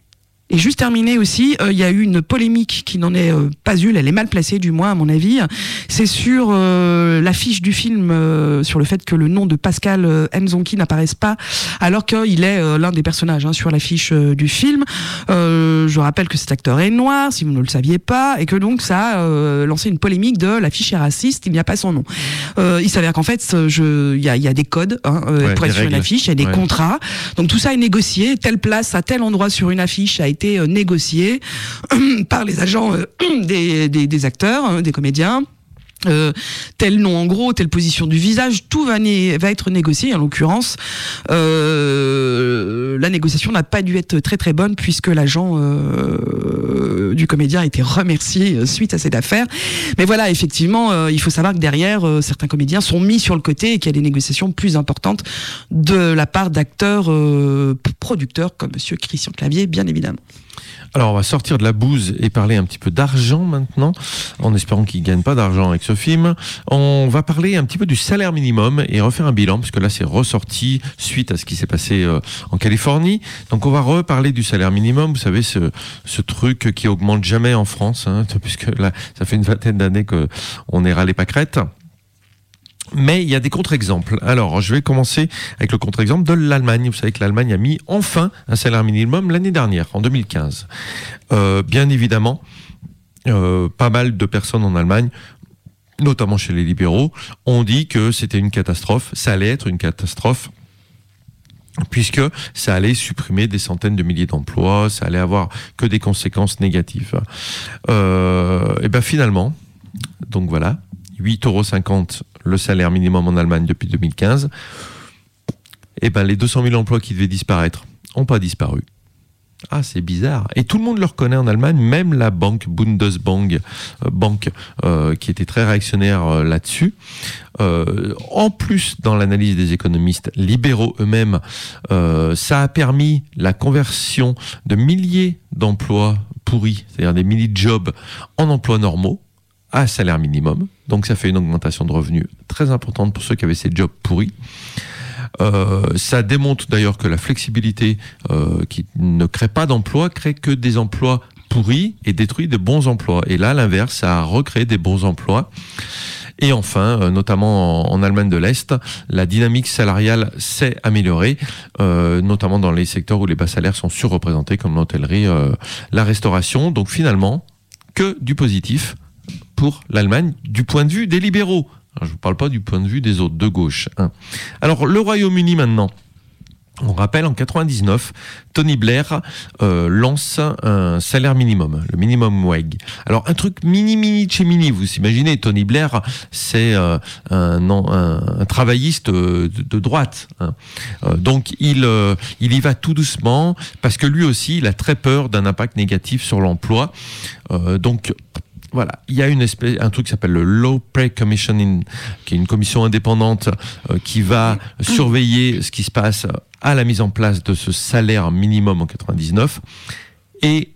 F: Et juste terminé aussi, il euh, y a eu une polémique qui n'en est euh, pas une, elle est mal placée du moins à mon avis. C'est sur euh, l'affiche du film, euh, sur le fait que le nom de Pascal euh, Nzonki n'apparaisse pas, alors qu'il est euh, l'un des personnages hein, sur l'affiche euh, du film. Euh, je rappelle que cet acteur est noir, si vous ne le saviez pas, et que donc ça a euh, lancé une polémique de l'affiche est raciste, il n'y a pas son nom. Euh, il s'avère qu'en fait, il y a, y a des codes hein, euh, ouais, pour être sur une affiche, il y a des ouais. contrats. Donc tout ça est négocié, telle place à tel endroit sur une affiche a été négocié par les agents euh, des, des, des acteurs, hein, des comédiens. Euh, tel nom en gros, telle position du visage, tout va, né- va être négocié. En l'occurrence, euh, la négociation n'a pas dû être très très bonne puisque l'agent euh, du comédien a été remercié suite à cette affaire. Mais voilà, effectivement, euh, il faut savoir que derrière, euh, certains comédiens sont mis sur le côté et qu'il y a des négociations plus importantes de la part d'acteurs euh, producteurs comme Monsieur Christian Clavier, bien évidemment.
E: Alors on va sortir de la bouse et parler un petit peu d'argent maintenant, en espérant qu'ils ne gagnent pas d'argent avec ce film. On va parler un petit peu du salaire minimum et refaire un bilan, puisque là c'est ressorti suite à ce qui s'est passé euh, en Californie. Donc on va reparler du salaire minimum, vous savez, ce, ce truc qui augmente jamais en France, hein, puisque là ça fait une vingtaine d'années qu'on est râlé pâquerette. Mais il y a des contre-exemples. Alors, je vais commencer avec le contre-exemple de l'Allemagne. Vous savez que l'Allemagne a mis enfin un salaire minimum l'année dernière, en deux mille quinze. Euh, bien évidemment, euh, pas mal de personnes en Allemagne, notamment chez les libéraux, ont dit que c'était une catastrophe, ça allait être une catastrophe, puisque ça allait supprimer des centaines de milliers d'emplois, ça allait avoir que des conséquences négatives. Euh, et bien finalement, donc voilà, huit euros cinquante le salaire minimum en Allemagne depuis deux mille quinze, et ben les deux cent mille emplois qui devaient disparaître n'ont pas disparu. Ah, c'est bizarre. Et tout le monde le reconnaît en Allemagne, même la banque Bundesbank, euh, banque, euh, qui était très réactionnaire euh, là-dessus. Euh, en plus, dans l'analyse des économistes libéraux eux-mêmes, euh, ça a permis la conversion de milliers d'emplois pourris, c'est-à-dire des mini-jobs en emploi normaux, à salaire minimum. Donc ça fait une augmentation de revenus très importante pour ceux qui avaient ces jobs pourris. Euh, ça démontre d'ailleurs que la flexibilité euh, qui ne crée pas d'emplois, crée que des emplois pourris et détruit de bons emplois. Et là, l'inverse, ça a recréé des bons emplois. Et enfin, euh, notamment en, en Allemagne de l'Est, la dynamique salariale s'est améliorée, euh, notamment dans les secteurs où les bas salaires sont surreprésentés, comme l'hôtellerie, euh, la restauration. Donc finalement, que du positif pour l'Allemagne du point de vue des libéraux. Alors, je ne vous parle pas du point de vue des autres, de gauche. Hein. Alors, le Royaume-Uni maintenant. On rappelle, en quatre-vingt-dix-neuf, Tony Blair euh, lance un salaire minimum, le minimum wage. Alors, un truc mini, mini, chez mini, vous imaginez, Tony Blair, c'est euh, un, un, un travailliste de, de droite. Hein. Euh, donc, il, euh, il y va tout doucement, parce que lui aussi, il a très peur d'un impact négatif sur l'emploi. Euh, donc, voilà, il y a une espèce, un truc qui s'appelle le Low Pay Commission, qui est une commission indépendante euh, qui va surveiller ce qui se passe à la mise en place de ce salaire minimum en quatre-vingt-dix-neuf. Et,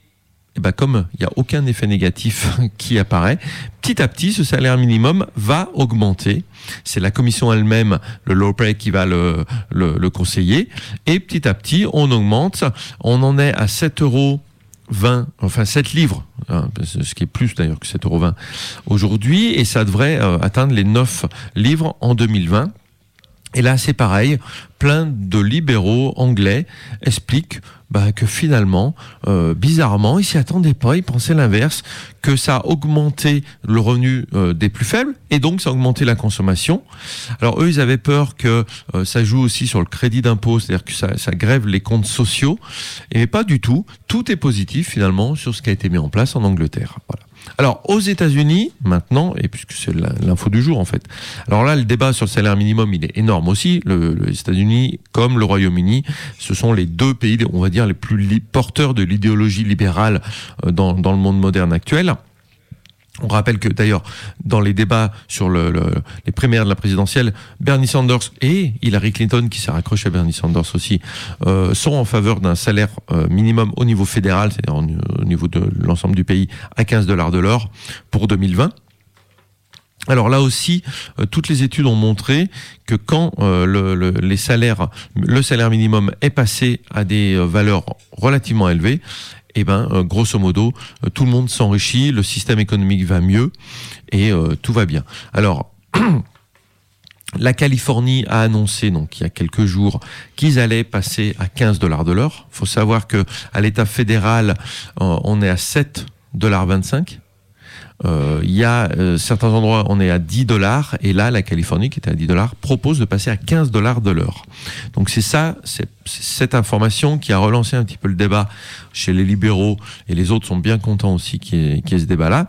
E: et ben comme il n'y a aucun effet négatif qui apparaît, petit à petit, ce salaire minimum va augmenter. C'est la commission elle-même, le Low Pay, qui va le, le, le conseiller. Et petit à petit, on augmente. On en est à sept euros vingt, enfin sept livres, hein, ce qui est plus d'ailleurs que sept euros vingt aujourd'hui, et ça devrait euh, atteindre les neuf livres en deux mille vingt. Et là, c'est pareil, plein de libéraux anglais expliquent bah, que finalement, euh, bizarrement, ils s'y attendaient pas, ils pensaient l'inverse, que ça a augmenté le revenu euh, des plus faibles, et donc ça a augmenté la consommation. Alors eux, ils avaient peur que euh, ça joue aussi sur le crédit d'impôt, c'est-à-dire que ça, ça grève les comptes sociaux, et pas du tout. Tout est positif finalement sur ce qui a été mis en place en Angleterre. Voilà. Alors, aux États-Unis, maintenant, et puisque c'est l'info du jour en fait, alors là, le débat sur le salaire minimum, il est énorme aussi. Le, les États-Unis, comme le Royaume-Uni, ce sont les deux pays, on va dire, les plus li- porteurs de l'idéologie libérale euh, dans, dans le monde moderne actuel. On rappelle que d'ailleurs, dans les débats sur le, le, les primaires de la présidentielle, Bernie Sanders et Hillary Clinton, qui s'est raccroché à Bernie Sanders aussi, euh, sont en faveur d'un salaire euh, minimum au niveau fédéral, c'est-à-dire au niveau de l'ensemble du pays, à quinze dollars de l'heure pour deux mille vingt. Alors là aussi, euh, toutes les études ont montré que quand euh, le, le, les salaires, le salaire minimum est passé à des euh, valeurs relativement élevées, eh ben, euh, grosso modo, euh, tout le monde s'enrichit, le système économique va mieux et euh, tout va bien. Alors, la Californie a annoncé, donc il y a quelques jours, qu'ils allaient passer à quinze dollars de l'heure. Il faut savoir que à l'État fédéral, euh, on est à sept dollars vingt-cinq. Euh, il y a euh, certains endroits, on est à dix dollars, et là, la Californie, qui était à dix dollars, propose de passer à quinze dollars de l'heure. Donc c'est ça, c'est, c'est cette information qui a relancé un petit peu le débat chez les libéraux, et les autres sont bien contents aussi qu'il y ait, qu'il y ait ce débat-là,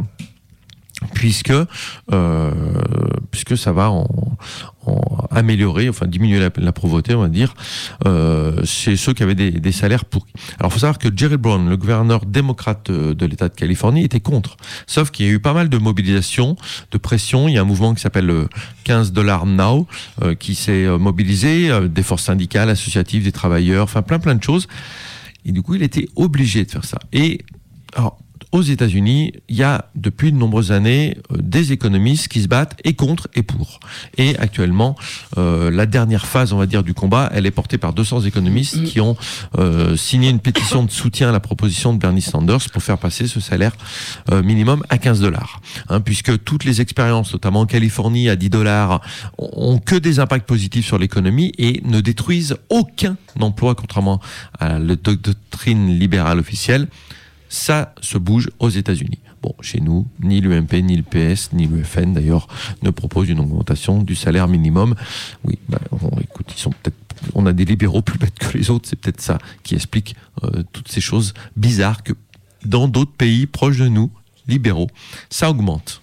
E: puisque euh, puisque ça va en, en améliorer, enfin diminuer la, la pauvreté, on va dire, euh, chez ceux qui avaient des, des salaires pourris. Alors, il faut savoir que Jerry Brown, le gouverneur démocrate de l'État de Californie, était contre. Sauf qu'il y a eu pas mal de mobilisation, de pression. Il y a un mouvement qui s'appelle le quinze dollars Now, euh, qui s'est mobilisé, euh, des forces syndicales, associatives, des travailleurs, enfin plein plein de choses. Et du coup, il était obligé de faire ça. Et alors, aux États-Unis, il y a depuis de nombreuses années euh, des économistes qui se battent et contre et pour. Et actuellement, euh, la dernière phase, on va dire, du combat, elle est portée par deux cents économistes qui ont euh, signé une pétition de soutien à la proposition de Bernie Sanders pour faire passer ce salaire euh, minimum à quinze dollars. Hein, puisque toutes les expériences, notamment en Californie à dix dollars, ont que des impacts positifs sur l'économie et ne détruisent aucun emploi, contrairement à la doctrine libérale officielle. Ça se bouge aux États-Unis. Bon, chez nous, ni l'U M P, ni le P S, ni l'U F N d'ailleurs ne proposent une augmentation du salaire minimum. Oui, bah, bon, écoute, ils sont peut-être, on a des libéraux plus bêtes que les autres, c'est peut-être ça qui explique euh, toutes ces choses bizarres que dans d'autres pays proches de nous, libéraux, ça augmente.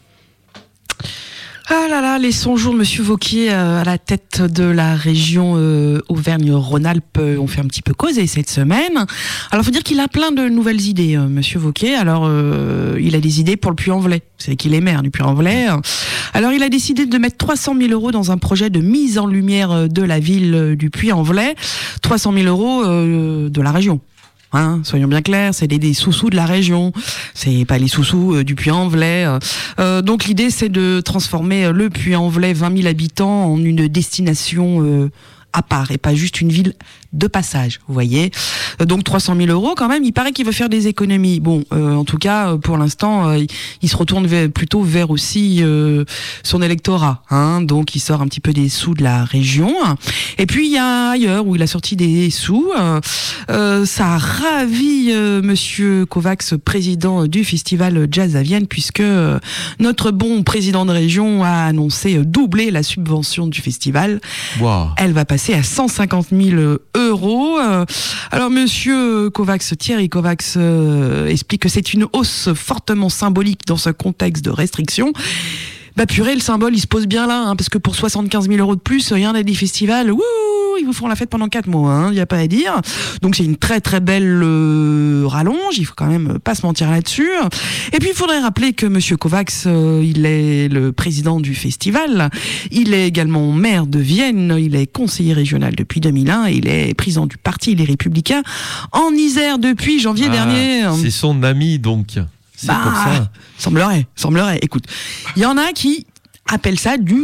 F: Ah là là, les cent jours de Monsieur Wauquiez euh, à la tête de la région euh, Auvergne-Rhône-Alpes euh, ont fait un petit peu causer cette semaine. Alors, faut dire qu'il a plein de nouvelles idées, euh, Monsieur Wauquiez. Alors, euh, il a des idées pour le Puy-en-Velay. C'est qu'il est maire du Puy-en-Velay. Alors, il a décidé de mettre trois cent mille euros dans un projet de mise en lumière de la ville du Puy-en-Velay. trois cent mille euros euh, de la région. Hein, soyons bien clairs, c'est des, des sous-sous de la région, c'est pas les sous-sous euh, du Puy-en-Velay. Euh, donc l'idée, c'est de transformer le Puy-en-Velay, vingt mille habitants, en une destination euh, à part et pas juste une ville de passage, vous voyez. Euh, donc trois cent mille euros quand même, il paraît qu'il veut faire des économies. Bon, euh, en tout cas, pour l'instant, euh, il, il se retourne vers, plutôt vers aussi euh, son électorat. Hein, donc il sort un petit peu des sous de la région. Et puis il y a ailleurs où il a sorti des sous. Euh, euh, ça a ravi euh, Monsieur Kovacs, président du festival Jazz à Vienne, puisque euh, notre bon président de région a annoncé euh, doubler la subvention du festival.
E: Wow. Elle
F: va passer à cent cinquante mille euros. Alors, Monsieur Kovacs, Thierry Kovacs, euh, explique que c'est une hausse fortement symbolique dans ce contexte de restriction. Bah purée, le symbole, il se pose bien là, hein, parce que pour soixante-quinze mille euros de plus, rien n'a des festivals, wouh, ils vous font la fête pendant quatre mois, il hein, n'y a pas à dire. Donc c'est une très très belle euh, rallonge, il faut quand même pas se mentir là-dessus. Et puis il faudrait rappeler que Monsieur Kovacs, euh, il est le président du festival, il est également maire de Vienne, il est conseiller régional depuis deux mille un, il est président du parti Les Républicains en Isère depuis janvier ah, dernier.
E: C'est son ami donc. C'est
F: bah,
E: pour ça.
F: Semblerait, semblerait. Écoute, il y en a qui appellent ça du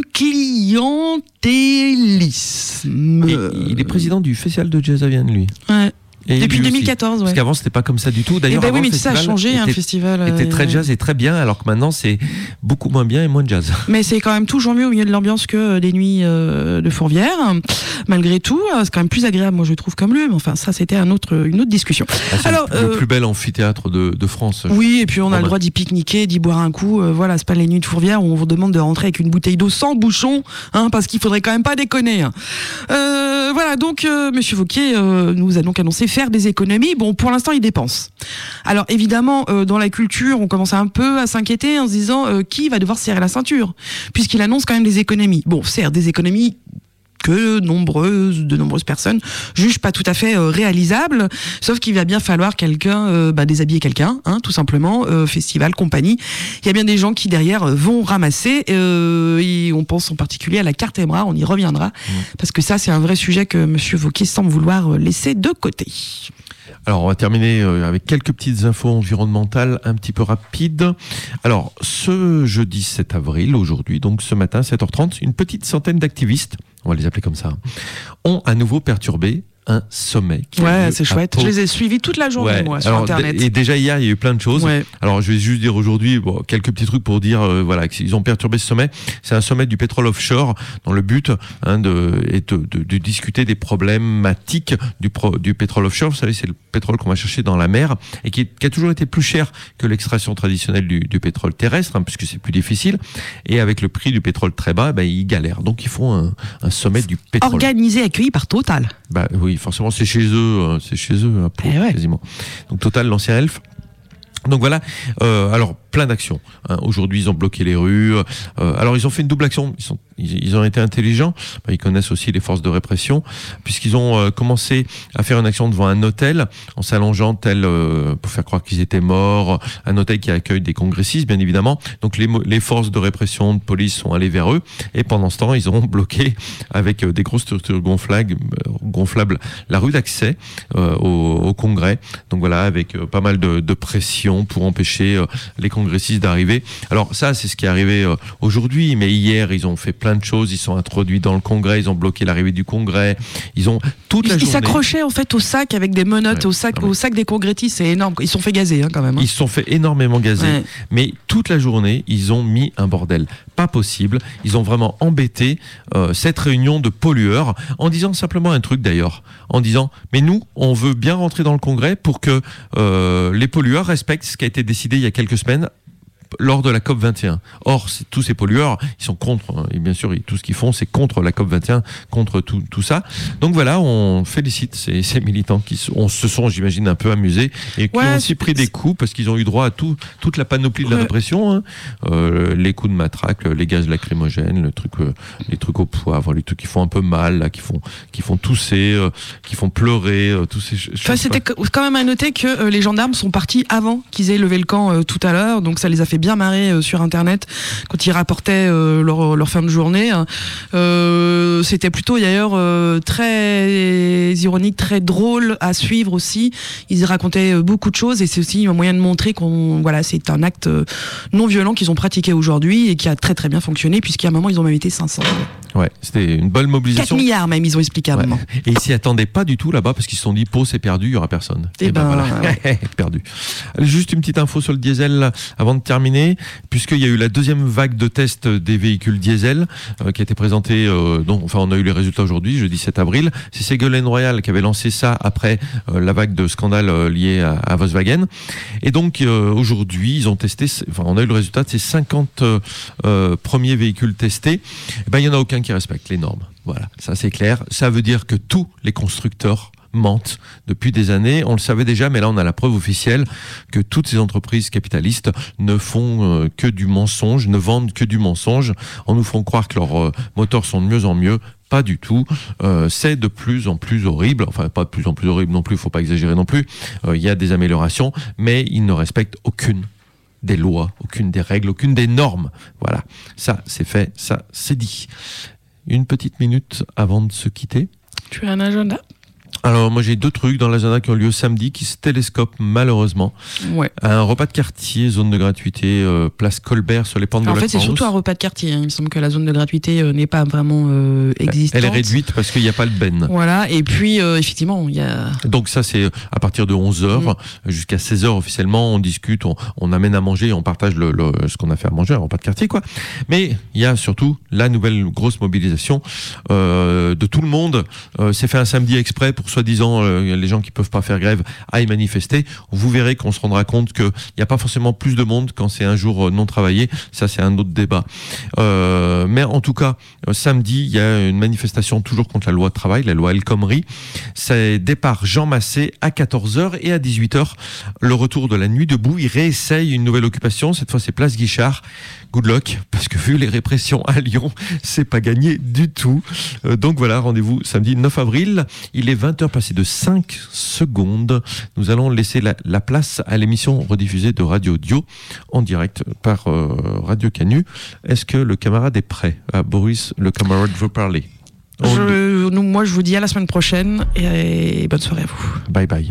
F: clientélisme.
E: Et il est président du Festival de Jazz à Vienne, lui.
F: Ouais. Et depuis deux mille quatorze, ouais.
E: Parce qu'avant, c'était pas comme ça du tout. D'ailleurs,
F: bah oui,
E: avant,
F: mais
E: le
F: ça a changé,
E: était,
F: un festival.
E: Était
F: euh,
E: très jazz et très bien, alors que maintenant, c'est beaucoup moins bien et moins de jazz.
F: Mais c'est quand même toujours mieux au milieu de l'ambiance que des nuits euh, de Fourvière. Malgré tout, c'est quand même plus agréable, moi, je trouve, comme lieu. Mais enfin, ça, c'était un autre, une autre discussion.
E: Ah, c'est alors, le, euh, le plus bel amphithéâtre de, de France.
F: Oui, et puis on a le droit d'y pique-niquer, d'y boire un coup. Euh, voilà, c'est pas les nuits de Fourvière où on vous demande de rentrer avec une bouteille d'eau sans bouchon, hein, parce qu'il faudrait quand même pas déconner. Hein. Euh, voilà, donc, euh, Monsieur Wauquiez euh, nous a donc annoncé faire des économies. Bon, pour l'instant, il dépense. Alors, évidemment, euh, dans la culture, on commence un peu à s'inquiéter en se disant euh, qui va devoir serrer la ceinture, puisqu'il annonce quand même des économies. Bon, certes, des économies que nombreuses, de nombreuses personnes jugent pas tout à fait euh, réalisables, sauf qu'il va bien falloir quelqu'un, euh, bah, déshabiller quelqu'un, hein, tout simplement, euh, festival, compagnie. Il y a bien des gens qui derrière euh, vont ramasser, euh, et on pense en particulier à la carte Emra, on y reviendra, mmh. parce que ça c'est un vrai sujet que Monsieur Wauquiez semble vouloir euh, laisser de côté.
E: Alors, on va terminer avec quelques petites infos environnementales un petit peu rapides. Alors, ce jeudi sept avril, aujourd'hui, donc ce matin, sept heures trente, une petite centaine d'activistes, on va les appeler comme ça, ont à nouveau perturbé un sommet.
F: Ouais, c'est chouette. Je les ai suivis toute la journée, ouais. moi, sur
E: Alors,
F: Internet.
E: Et déjà hier, il y a eu plein de choses. Ouais. Alors, je vais juste dire aujourd'hui, bon, quelques petits trucs pour dire, euh, voilà, qu'ils ont perturbé ce sommet. C'est un sommet du pétrole offshore, dans le but hein, de, et de, de, de discuter des problématiques du, pro, du pétrole offshore. Vous savez, c'est le pétrole qu'on va chercher dans la mer et qui, qui a toujours été plus cher que l'extraction traditionnelle du, du pétrole terrestre, hein, puisque c'est plus difficile. Et avec le prix du pétrole très bas, ben, ils galèrent. Donc, ils font un, un sommet du pétrole.
F: Organisé, accueilli par Total.
E: Bah oui, forcément, c'est chez eux, c'est chez eux, hein, pour, eh ouais. quasiment. Donc Total, l'ancien Elf. Donc voilà, euh, alors plein d'actions. Hein. Aujourd'hui, ils ont bloqué les rues. Euh, alors ils ont fait une double action. Ils, sont, ils, ils ont été intelligents. Bah, ils connaissent aussi les forces de répression, puisqu'ils ont euh, commencé à faire une action devant un hôtel en s'allongeant tel euh, pour faire croire qu'ils étaient morts. Un hôtel qui accueille des congressistes, bien évidemment. Donc les, les forces de répression, de police sont allées vers eux. Et pendant ce temps, ils ont bloqué avec euh, des grosses structures gonflables, euh, gonflables la rue d'accès euh, au, au Congrès. Donc voilà, avec euh, pas mal de, de pression pour empêcher euh, les congressistes d'arriver. Alors ça, c'est ce qui est arrivé euh, aujourd'hui, mais hier, ils ont fait plein de choses. Ils sont introduits dans le Congrès, ils ont bloqué l'arrivée du Congrès. Ils ont toute la
F: ils,
E: journée...
F: Ils s'accrochaient en fait au sac avec des menottes, ouais, au sac, au sac des congressistes. C'est énorme. Ils se sont fait gazer hein, quand même. Hein.
E: Ils se sont fait énormément gazer. Ouais. Mais toute la journée, ils ont mis un bordel. Pas possible. Ils ont vraiment embêté euh, cette réunion de pollueurs en disant simplement un truc d'ailleurs. En disant, mais nous, on veut bien rentrer dans le Congrès pour que euh, les pollueurs respectent ce qui a été décidé il y a quelques semaines lors de la COP vingt et un. Or, tous ces pollueurs, ils sont contre, et bien sûr, tout ce qu'ils font, c'est contre la COP vingt et un, contre tout, tout ça. Donc voilà, on félicite ces, ces militants qui on se sont, j'imagine, un peu amusés et qui ouais, ont aussi pris des coups parce qu'ils ont eu droit à tout, toute la panoplie de la ouais. répression, hein. euh, les coups de matraque, les gaz lacrymogènes, le truc, euh, les trucs au poivre, les trucs qui font un peu mal, là, qui font, qui font tousser, euh, qui font pleurer, euh, tous ces choses.
F: Enfin, c'était quand même à noter que euh, les gendarmes sont partis avant qu'ils aient levé le camp euh, tout à l'heure, donc ça les a fait fait bien marrer euh, sur Internet quand ils rapportaient euh, leur, leur fin de journée. Euh, c'était plutôt d'ailleurs euh, très ironique, très drôle à suivre aussi. Ils racontaient beaucoup de choses et c'est aussi un moyen de montrer qu'on, voilà, c'est un acte non violent qu'ils ont pratiqué aujourd'hui et qui a très très bien fonctionné puisqu'à un moment ils ont même été cinq cents.
E: Ouais, c'était une bonne mobilisation.
F: quatre milliards même, ils ont expliqué à un
E: ouais.
F: moment.
E: Et ils s'y attendaient pas du tout là-bas parce qu'ils se sont dit, Pau c'est perdu, il y aura personne.
F: Et, et ben, ben voilà,
E: ouais. perdu. Allez, juste une petite info sur le diesel là, avant de terminer, puisqu'il y a eu la deuxième vague de tests des véhicules diesel euh, qui a été présentée, euh, donc, enfin on a eu les résultats aujourd'hui, jeudi sept avril. C'est Ségolène Royal qui avait lancé ça après euh, la vague de scandales euh, liés à, à Volkswagen. Et donc euh, aujourd'hui, ils ont testé, enfin on a eu le résultat de ces cinquante euh, premiers véhicules testés. Et ben il y en a aucun qui respecte les normes. Voilà, ça c'est clair. Ça veut dire que tous les constructeurs mentent depuis des années. On le savait déjà, mais là on a la preuve officielle que toutes ces entreprises capitalistes ne font euh, que du mensonge, ne vendent que du mensonge, en nous font croire que leurs euh, moteurs sont de mieux en mieux. Pas du tout. Euh, c'est de plus en plus horrible. Enfin, pas de plus en plus horrible non plus, il ne faut pas exagérer non plus. Il euh, y a des améliorations, mais ils ne respectent aucune des lois, aucune des règles, aucune des normes. Voilà, ça c'est fait, ça c'est dit. Une petite minute avant de se quitter.
F: Tu as un agenda ?
E: Alors moi j'ai deux trucs dans l'agenda qui ont lieu samedi qui se télescopent malheureusement.
F: Ouais.
E: Un repas de quartier, zone de gratuité, euh, place Colbert sur les pentes
F: Alors
E: de la
F: En fait c'est surtout un repas de quartier. Hein. Il me semble que la zone de gratuité euh, n'est pas vraiment euh, existante.
E: Elle est réduite parce qu'il n'y a pas le ben.
F: Voilà, et puis euh, effectivement il y a...
E: Donc ça c'est à partir de onze heures mmh. jusqu'à seize heures officiellement, on discute, on, on amène à manger, on partage le, le, ce qu'on a fait à manger, un repas de quartier quoi. Mais il y a surtout la nouvelle grosse mobilisation euh, de tout le monde. Euh, c'est fait un samedi exprès pour soi-disant euh, les gens qui peuvent pas faire grève aillent manifester. Vous verrez qu'on se rendra compte qu'il n'y a pas forcément plus de monde quand c'est un jour non travaillé. Ça, c'est un autre débat. Euh, mais en tout cas, euh, samedi, il y a une manifestation toujours contre la loi de travail, la loi El Khomri. C'est départ Jean Massé à quatorze heures et à dix-huit heures, le retour de la nuit debout. Il réessaye une nouvelle occupation. Cette fois, c'est place Guichard. Good luck, parce que vu les répressions à Lyon, c'est pas gagné du tout. Euh, donc voilà, rendez-vous samedi neuf avril. Il est vingt heures passées de cinq secondes. Nous allons laisser la, la place à l'émission rediffusée de Radio Dio en direct par euh, Radio Canu. Est-ce que le camarade est prêt ? Ah, Boris, le camarade veut parler.
F: Je, nous, moi, je vous dis à la semaine prochaine et, et bonne soirée à vous.
E: Bye bye.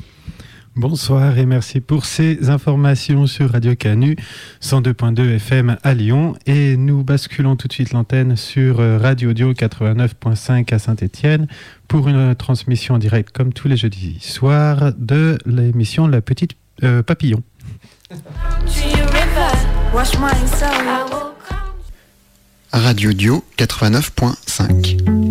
H: Bonsoir et merci pour ces informations sur Radio Canu cent deux point deux F M à Lyon, et nous basculons tout de suite l'antenne sur Radio Audio quatre-vingt-neuf point cinq à Saint-Étienne pour une transmission en direct comme tous les jeudis soirs de l'émission La Petite euh, Papillon.
I: Radio Audio quatre-vingt-neuf point cinq.